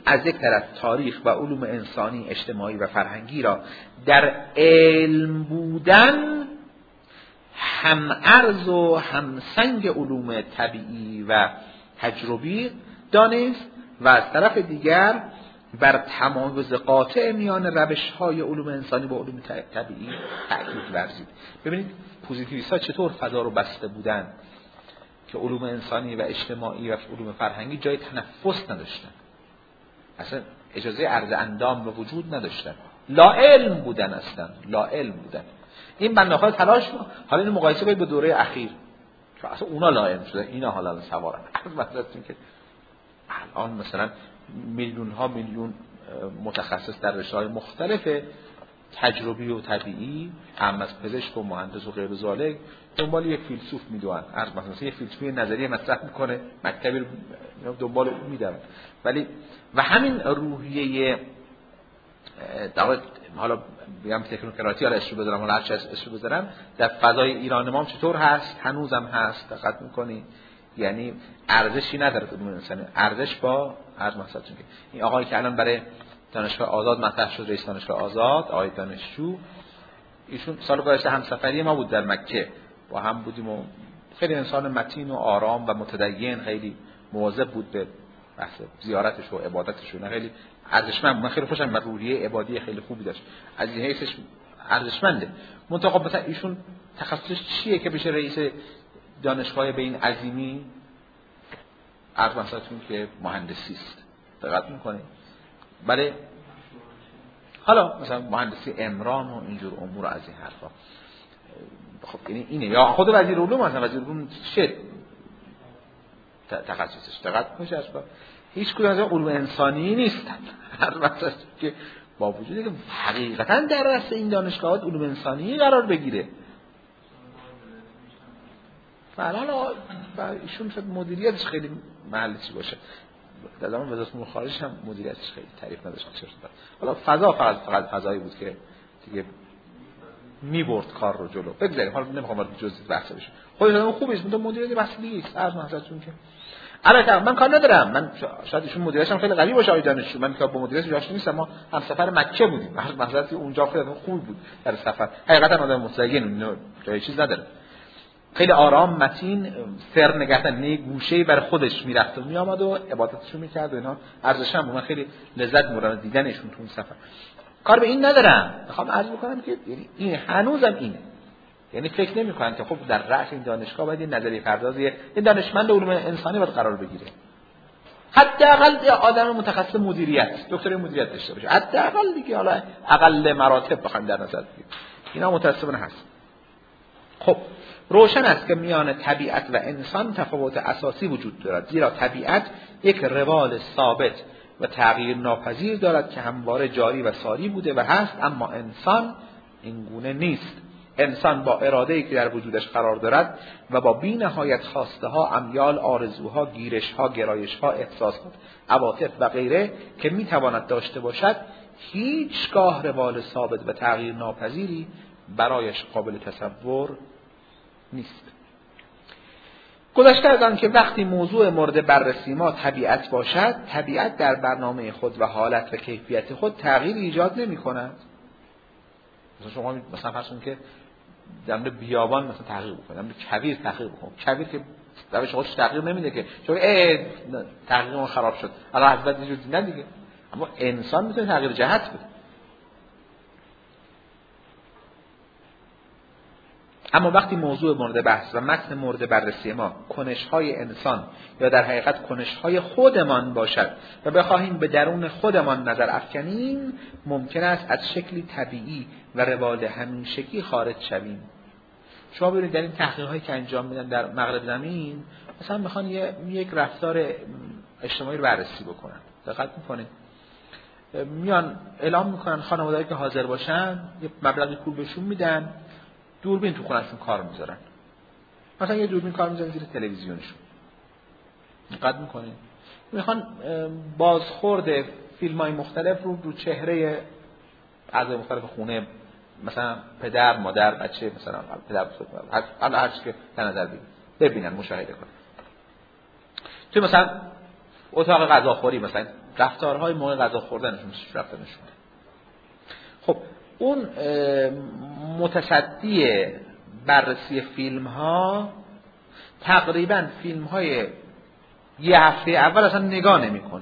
از یک طرف تاریخ و علوم انسانی، اجتماعی و فرهنگی را در علم بودن هم ارز و هم سنگ علوم طبیعی و تجربی دانست و از طرف دیگر بر تمایز قاطع میان روش‌های علوم انسانی با علوم طبیعی تأکید ورزید. ببینید پوزیتیویست‌ها چطور فضا رو بسته بودن که علوم انسانی و اجتماعی و علوم فرهنگی جای تنفس نداشتن، اصلا اجازه عرض اندام رو وجود نداشتن، لا علم بودن، اصلا لا علم بودن. این بنده‌ها تلاش می‌کنن. حالا این مقایسه کنید با دوره اخیر که اصلا اونا لا علم شدن، اینا حالا سوارن. مثلا که الان مثلا میلیون ها میلیون متخصص در رشته‌های مختلف تجربی و طبیعی، هم از پزشک و مهندس و غیر ذالک، دنبال یک فیلسوف میدوئن. عرض مثلا یک فیلسوفی نظریه مطرح میکنه، مکتبی دنبال اون میدون. ولی و همین روحیه در حالا بگم تکنوکراتی، حالا اسمش بذارم، حالا هر چی اسمش بذارم، در فضای ایران ما چطور هست؟ هنوزم هست. دقت میکنی؟ یعنی ارزشی نداره علوم انسانی. ارزش با عرض مثلا که این آقایی که الان برای دانشگاه آزاد مطرح شد، رئیس دانشگاه آزاد، آقای دانشجو، ایشون سال گذشته همسفری ما بود در مکه، با هم بودیم و خیلی انسان متین و آرام و متدین، خیلی مواظب بود به بحث زیارتش و عبادتش و خیلی ارزشمند. من خیلی خوشم، من روحیه عبادی خیلی خوبی داشت، از این حیثش ارزشمنده. منتها مثلا ایشون تخصصش چیه که بشه رئیس دانشگاه به این عظیمی؟ عرض مثلتون که مهندسی است. دقت میکنید؟ بله، حالا مثلا مهندسی عمران و اینجور امور از این حرفا. خب اینه. یا خود وزیر علوم، مثلا وزیر علوم چه تخصصش؟ دقت میکنید؟ هیچ کدوم از علوم انسانی نیستن. هر مثلا که با وجودی که حقیقتا در رأس این دانشگاهات علوم انسانی قرار بگیره. حالا ایشون شاید مدیریتش خیلی محلی چی باشه. در زمان وزارت امور خارجه هم مدیریتش خیلی تعریف نداشت. حالا فضا فقط فضایی بود که دیگه میبرد کار رو جلو. بگذاریم، حالا نمیخوام وارد جزئیات بحث بشم. خودش هم خوبه است، مدام مدیریت بحثی است. عرض مثلتون که البته من کار ندارم، من شاید ایشون مدیرش هم خیلی قوی باشه آقای دانشجو، من که با مدیرش جاش نیستم، ما هم سفر مکه بودیم. عرض مثلا اونجا خیلی خوب بود در سفر. حقیقتا آدم متدین جای چیز نداره، خیلی آرام، متین، سر نگهدن، گوشه‌ای برای خودش میرفت و میآمد و عبادتشو میکرد و اینا. ارزشم من خیلی لذت می‌بردم دیدنشون تو اون سفر. کار به این ندارم، میخوام عرض بکنم که یعنی این هنوزم اینه. یعنی فکر نمی‌کنن که خب در رأس این دانشگاه باید این نظریه پردازی این دانشمند علوم انسانی باید قرار بگیره. حداقل آدم متخصص مدیریت، دکترای مدیریت داشته باشه. حداقل دیگه، حالا اقل مراتب بخوایم در نظر بگیریم. اینا متأسفانه هست. خب روشن است که میان طبیعت و انسان تفاوت اساسی وجود دارد، زیرا طبیعت یک روال ثابت و تغییر ناپذیر دارد که همواره جاری و ساری بوده و هست، اما انسان این گونه نیست. انسان با اراده‌ای که در وجودش قرار دارد و با بی‌نهایت خواسته‌ها، امیال، آرزوها، گیرش‌ها، گرایش‌ها، احساسات، عواطف و غیره که می‌تواند داشته باشد، هیچگاه روال ثابت و تغییر ناپذیری برایش قابل تصور نیست. گذشته از آن که وقتی موضوع مورد بررسی ما طبیعت باشد، طبیعت در برنامه خود و حالت و کیفیت خود تغییر ایجاد نمی کند. مثلا شما مثلا فرض کنید که در مورد بیابان مثلا تغییر بکنید، در مورد کویر تغییر بکنید. کویر که روش خودش تغییر نمیده که شما تغییر اون خراب شد، الان حضرت وجود نه دیگه. اما انسان میتونه تغییر جهت بده. اما وقتی موضوع مورد بحث و متن مورد بررسی ما کنش‌های انسان یا در حقیقت کنش‌های خودمان باشد و بخواهیم به درون خودمان نظر افکنیم، ممکن است از شکلی طبیعی و روال همیشگی خارج شویم. شما ببینید در این تحقیقاتی که انجام میدن در مغرب زمین، مثلا میخوان یک رفتار اجتماعی رو بررسی بکنن. دقت میکنید؟ میان اعلام میکنن خانواده‌ای که حاضر باشن یه مبلغی پول بهشون میدن، دوربین تو خونه‌شون کار میذارن. مثلا یه دوربین کار میذارن زیر تلویزیونشون. دقت میکنید؟ میخوان بازخورد فیلم‌های مختلف رو چهره اعضای مختلف خونه، مثلا پدر، مادر، بچه، مثلا پدر، هر چیزی که در نظر ببینن، مشاهده کنن. تو مثلا اتاق غذاخوری مثلا رفتارهای موقع غذا خوردنشون رفتارشون. خب اون متصدی بررسی فیلم ها تقریبا فیلم های یه هفته اول اصلا نگاه نمیکنه.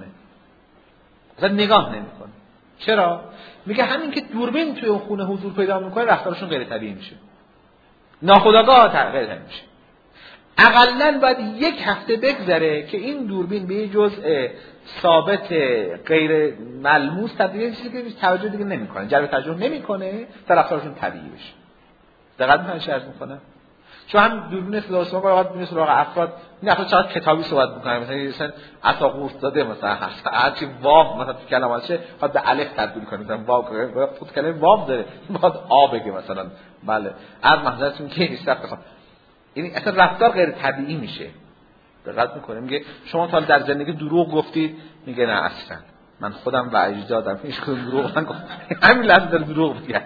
چرا؟ میگه همین که دوربین توی اون خونه حضور پیدا میکنه رفتارشون غیر طبیعی میشه. ناخودآگاه غیر طبیعی میشه. اقلن باید یک هفته بگذره که این دوربین به یه جزء ثابت غیر ملموس تبدیل بشه که توجه دیگه نمیکنه، جلب توجه نمیکنه تا رفتارشون طبیعی بشه. دقت میکنن چه عرض میکنم؟ چون هم دوربین سلاسما باید میره سراغ افراد، این افراد چقدر کتابی صحبت میکنن، مثلا عطا افتاده مثلا هرچی واو مثلا تو کلماتشه خواهد به الف تبدیل کنه، مثلا واو خود کلمه واو داره میخواد آ بگه مثلا. بله از محضرتون که این استفاده بخواد این اصلا رفتار غیر طبیعی میشه. دقت میکنه میگه شما تا در زندگی دروغ گفتید؟ میگه نه اصلا من خودم و اجدادم هیچ کدوم دروغ نگفتم. همین لحظه داره دروغ میگه.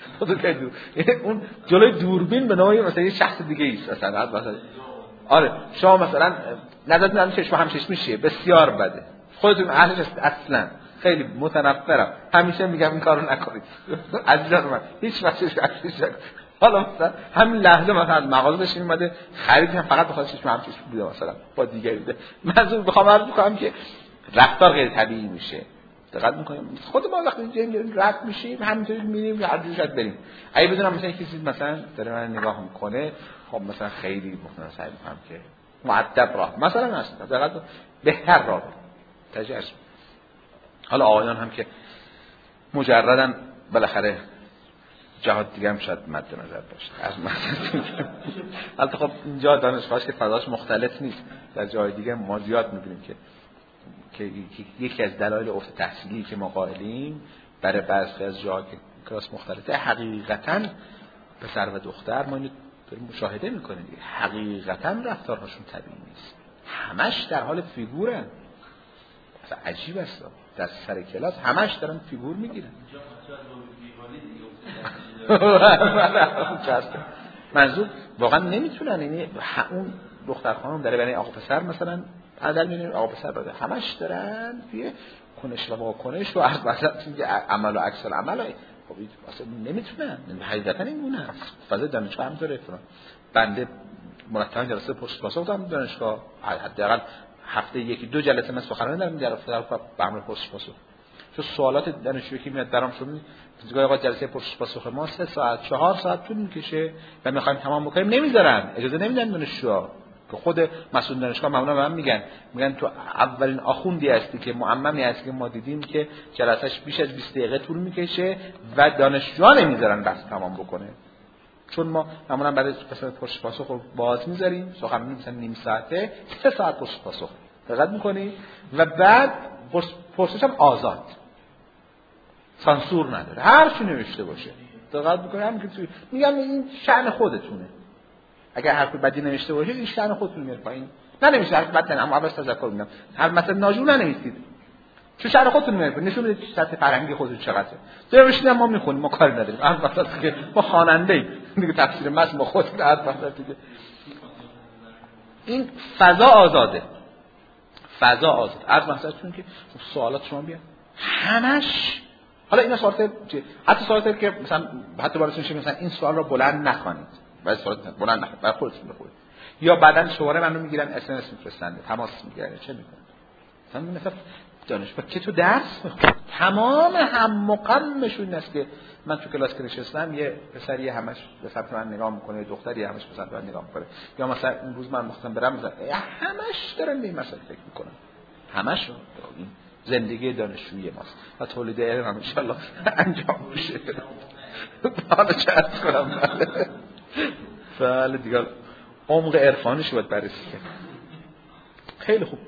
اون جلوی دوربین به نوعی مثلا یه شخص دیگه ایست مثلا. آره شما مثلا نظرتون از چشم هم چشم میشه بسیار بده، خودتون اهلش اصلا خیلی متنفرم، همیشه میگم این کارو نکنید عزیزان من، هیچ وقت چشم حالا مثلا همین لحظه مثلا از مغازه داشتیم اومده خریدیم فقط بخاطر چشم هم چشم بوده مثلا با دیگری بوده. منظور بخوام عرض کنم که رفتار غیر طبیعی میشه. دقت میکنیم خود ما وقتی جنگ رد میشیم همینطوری میریم هر جوری شد بریم. اگه بدونم مثلا کسی مثلا داره من نگاه میکنه خب مثلا خیلی مثلا سعی میکنم که مؤدب راه مثلا هست دقت بهتر راه تجربه. حالا آقایان هم که مجردن بالاخره جهات دیگه هم شاید مد نظر باشه از مثلا. البته خب اینجا دانشگاهش که فضاش مختلف نیست، در جای دیگه ما زیاد میبینیم که یکی از دلایل افت تحصیلی که ما قائلیم برای بعضی از جاها که کلاس مختلفه حقیقتاً پسر و دختر ما اینو داریم مشاهده میکنیم حقیقتاً رفتارهاشون طبیعی نیست، همش در حال فیگورن. مثلا عجیب است در سر کلاس همش دارن فیگور میگیرن. منظور واقعا نمیتونن، یعنی اون دختر خانم داره برای آقا پسر مثلا عدل می‌بینیم آقا پسر بده همش دارن توی کنش و واکنش و از وسط عمل و عکس العمل. خب اصلا نمیتونن، حقیقتا این گونه است. فضای دانشگاه همینطوره. بنده مرتبا جلسه پرس پاسخ دارم دانشگاه، حداقل هفته یکی دو جلسه من سخنرانی دارم در برنامه پرس پاسخ. چون سوالات دانشجویی که میاد برام شد دیگه آقا جلسه پرس پاسخ ما 3 ساعت 4 ساعت طول میکشه و میخوایم تمام بکنیم نمیذارن، اجازه نمیدن دانشجوها. که خود مسئول دانشگاه معمولا به من میگن تو اولین آخوندی هستی که معممی هستی که ما دیدیم که جلسهش بیش از 20 دقیقه طول میکشه و دانشجوها نمیذارن بحث تمام بکنه. چون ما معمولا برای پرس پاسخ رو باز میذاریم، سخنرانی مثلا نیم ساعته 3 ساعت پرس پاسخ. دقت میکنی؟ و بعد پرسش هم آزاد، سانسور نداره، هر چی نوشته باشه. دقت میکنی؟ همین که میگم این شأن خودتونه. اگر حرف بدی نوشته باشید این شأن خودتون میاد پایین. ننوشید حرف بد، اما اول تذکر میدم هر مثلا ناجور ننویسید، چون شأن خودتون میاد پایین، نشون میده سطح فرهنگی خودتون چقدره. نوشتید ما میخونیم، ما کاری نداریم، هر وقت که ما خواننده ایم دیگه تفسیر متن ما خودمون هر وقت دیگه. این فضا آزاده، فضا آزاد. از مثلا که سوالات شما بیاد همش، حالا اینا سوالات حتی سوالاتی که مثلا حتی براتون میشه مثلا این سوال رو بلند نخوانید، بعد سوالات بلند نخوانید، بعد خودتون بخونید، یا بعدن شماره منو میگیرن اس ام اس میفرستن، تماس میگیرن، چه میکنن مثلا دانشگاه که تو درس میخونی تمام هم مقامشون این است که من تو کلاس که نشستم یه پسری همش به سمت من نگاه میکنه، یه دختری همش به سمت من نگاه میکنه، یا مثلا اون روز من مخصوصا برم مثلا همش دارن به این مسئله فکر میکنن، همش رو این زندگی دانشجویی ماست و تولید علم هم ان شاء الله انجام میشه. حالا چه عرض کنم فعلا دیگه عمق عرفانش باید بررسی کنیم. خیلی خوب.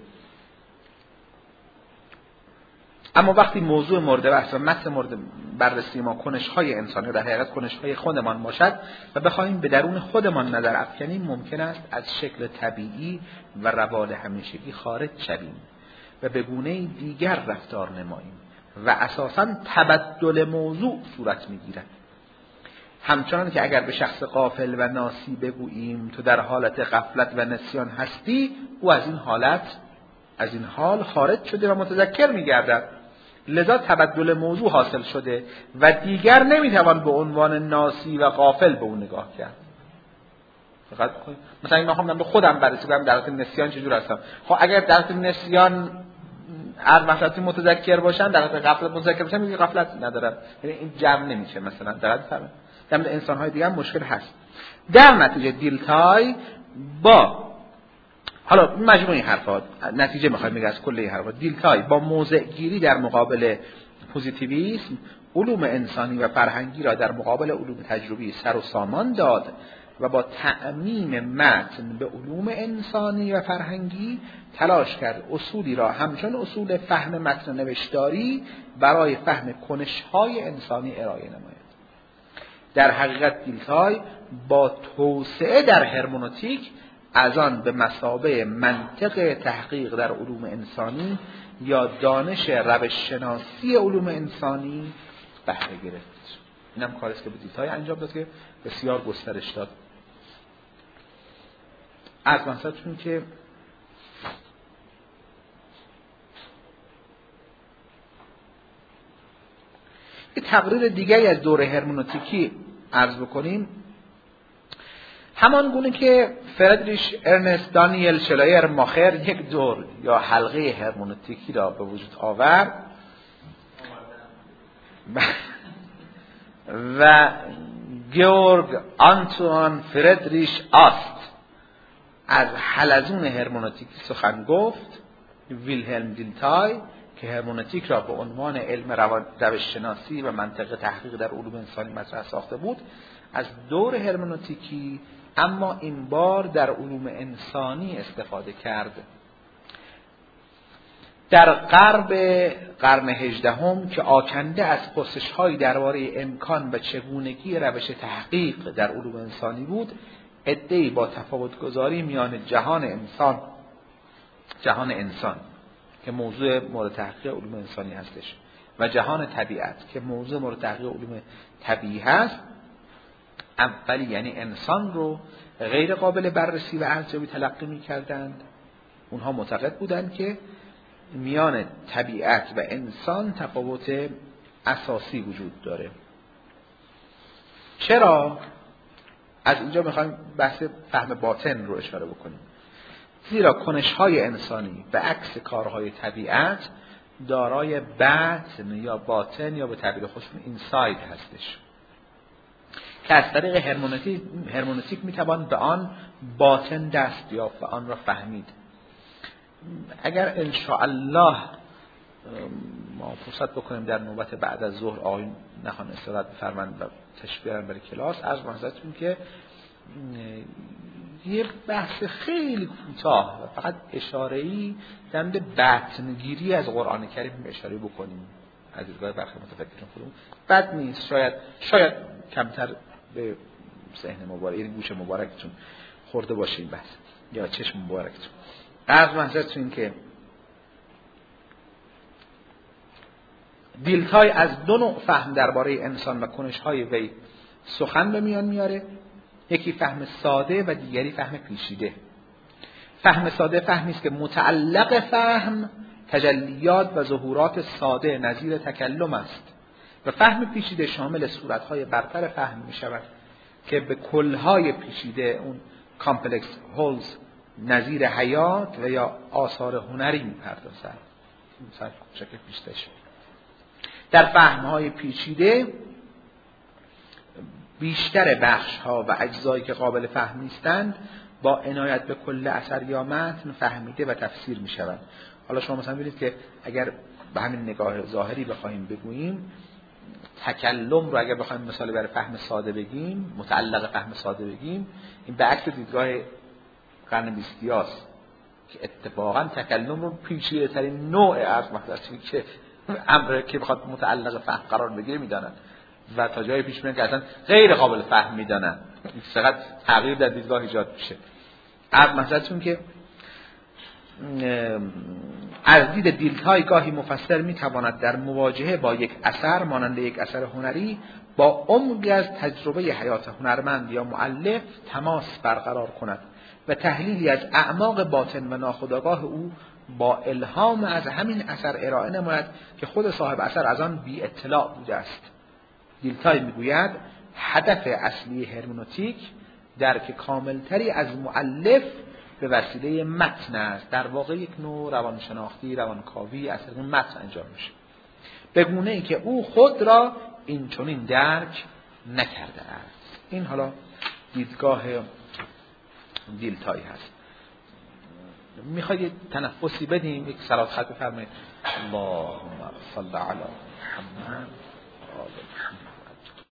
اما وقتی موضوع مورد بحث و متن مورد بررسی ما کنش‌های انسانی در حقیقت کنش‌های خودمان باشد و بخواهیم به درون خودمان نظر افکنیم، ممکن است از شکل طبیعی و روال همیشگی خارج شویم و به گونه‌ای دیگر رفتار نماییم و اساساً تبدل موضوع صورت می‌گیرد. همچنان که اگر به شخص غافل و ناسی بگوییم تو در حالت غفلت و نسیان هستی، او از این حالت از این حال خارج شده و متذکر می‌گردد، لذا تبدل موضوع حاصل شده و دیگر نمیتوان به عنوان ناسی و غافل به اون نگاه کرد. فقط مثلا این میخوام به خودم بررسی کنم در حالت نسیان چجور هستم. خب اگر در حالت نسیان هر مسئله متذکر باشن، در حالت غفلت متذکر باشن، میگه غفلت ندارم، یعنی این جمع نمیشه. مثلا در حالت انسان‌های دیگه هم مشکل هست. در نتیجه دیلتای با حالا مجموعه حرفا نتیجه میخوایم بگیم از کل این حرفا، دیلتای با موضع گیری در مقابل پوزیتیویسم علوم انسانی و فرهنگی را در مقابل علوم تجربی سر و سامان داد و با تعمیم متن به علوم انسانی و فرهنگی تلاش کرد اصولی را همچون اصول فهم متن نوشتاری برای فهم کنش‌های انسانی ارائه نماید. در حقیقت دیلتای با توسعه در هرمنوتیک از آن به مثابه منطق تحقیق در علوم انسانی یا دانش روش شناسی علوم انسانی بهره گرفت. این هم کاری است که به دیلتای انجام داد که بسیار گسترش داد. از مثلا که یه تقریر دیگری از دوره هرمنوتیکی عرض بکنیم. همان گونه که فردریش ارنست دانیل شلایر ماخر یک دور یا حلقه هرمنوتیکی را به وجود آورد و گیورگ آنتوان فردریش آست از حلزون هرمنوتیکی سخن گفت، ویلهلم دیلتای که هرمنوتیک را به عنوان علم روش‌شناسی و منطق تحقیق در علوم انسانی مطرح ساخته بود، از دور هرمنوتیکی اما این بار در علوم انسانی استفاده کرد. در غرب قرن 18 که آکنده از پرسش‌هایی درباره امکان و چگونگی روش تحقیق در علوم انسانی بود، عده‌ای با تفاوت‌گذاری میان جهان انسان که موضوع مورد تحقیق علوم انسانی هستش و جهان طبیعت که موضوع مورد تحقیق علوم طبیعی هست، اولی یعنی انسان رو غیر قابل بررسی و ارزیابی تلقی می‌کردند. اونها معتقد بودند که میان طبیعت و انسان تفاوت اساسی وجود داره. چرا؟ از اینجا میخوایم بحث فهم باطن رو اشاره بکنیم. زیرا کنش‌های انسانی به عکس کارهای طبیعت دارای باطن یا باطن یا به تعبیر خودشون اینساید هستش که از طریق هرمنوتیک میتوان به آن باطن دست یافت و آن را فهمید. اگر انشاءالله ما فرصت بکنیم در نوبت بعد از ظهر آقایون نخوان استراحت بفرمایند و تشریف بیارن برای کلاس، عرض محضرتون که یه بحث خیلی کوتاه و فقط اشاره‌ای در مورد باطن‌گیری از قرآن کریم اشاره بکنیم از دیدگاه برخی متفکرین خودمون. بد نیست، شاید کمتر به ذهن مبارک، یعنی گوش مبارکتون خورده باشه این بحث یا چشم مبارکتون. عرض محضرتون که دیلتای از دو نوع فهم درباره انسان و کنش‌های وی سخن به میان میاره. یکی فهم ساده و دیگری فهم پیچیده. فهم ساده فهمی است که متعلق فهم تجلیات و ظهورات ساده نظیر تکلم است و فهم پیچیده شامل صورت‌های برتر فهم می‌شود که به کل‌های پیچیده اون کامپلکس هولز نظیر حیات و یا آثار هنری می‌پردازد. مثلا شکل پیچیده‌اش در فهم‌های پیچیده بیشتر بخش‌ها و اجزایی که قابل فهم نیستند با عنایت به کل اثر یا متن فهمیده و تفسیر می‌شوند. حالا شما مثلا ببینید که اگر به همین نگاه ظاهری بخوایم بگوییم، تکلم رو اگر بخوایم مثال برای فهم ساده بگیم، متعلق فهم ساده بگیم، این به عکس دیدگاه قرن 20 است که اتفاقا تکلم رو پیچیده‌ترین نوع از مفهومی که امر که بخواد متعلق فهم قرار بگیره میدانن و تا جای پیش میرن که اصلا غیر قابل فهم میدانن. فقط تغییر در دیدگاه ایجاد میشه. مثلا که از دید دیلتای گاهی مفسر میتواند در مواجهه با یک اثر مانند یک اثر هنری با عمقی از تجربه حیات هنرمند یا مؤلف تماس برقرار کند و تحلیلی از اعماق باطن و ناخودآگاه او با الهام از همین اثر ارائه نماید که خود صاحب اثر از آن بی اطلاع بوده است. دیلتای میگوید هدف اصلی هرمنوتیک درک کاملتری از مؤلف به وسیله متن است. در واقع یک نوع روانشناختی، روانکاوی از طریق متن انجام میشه، به گونه‌ای که او خود را این چنین درک نکرده است. این حالا دیدگاه دیلتایی هست. میخواید تنفسی بدیم؟ یک صلات خط بفرمایید. اللهم صل علی محمد.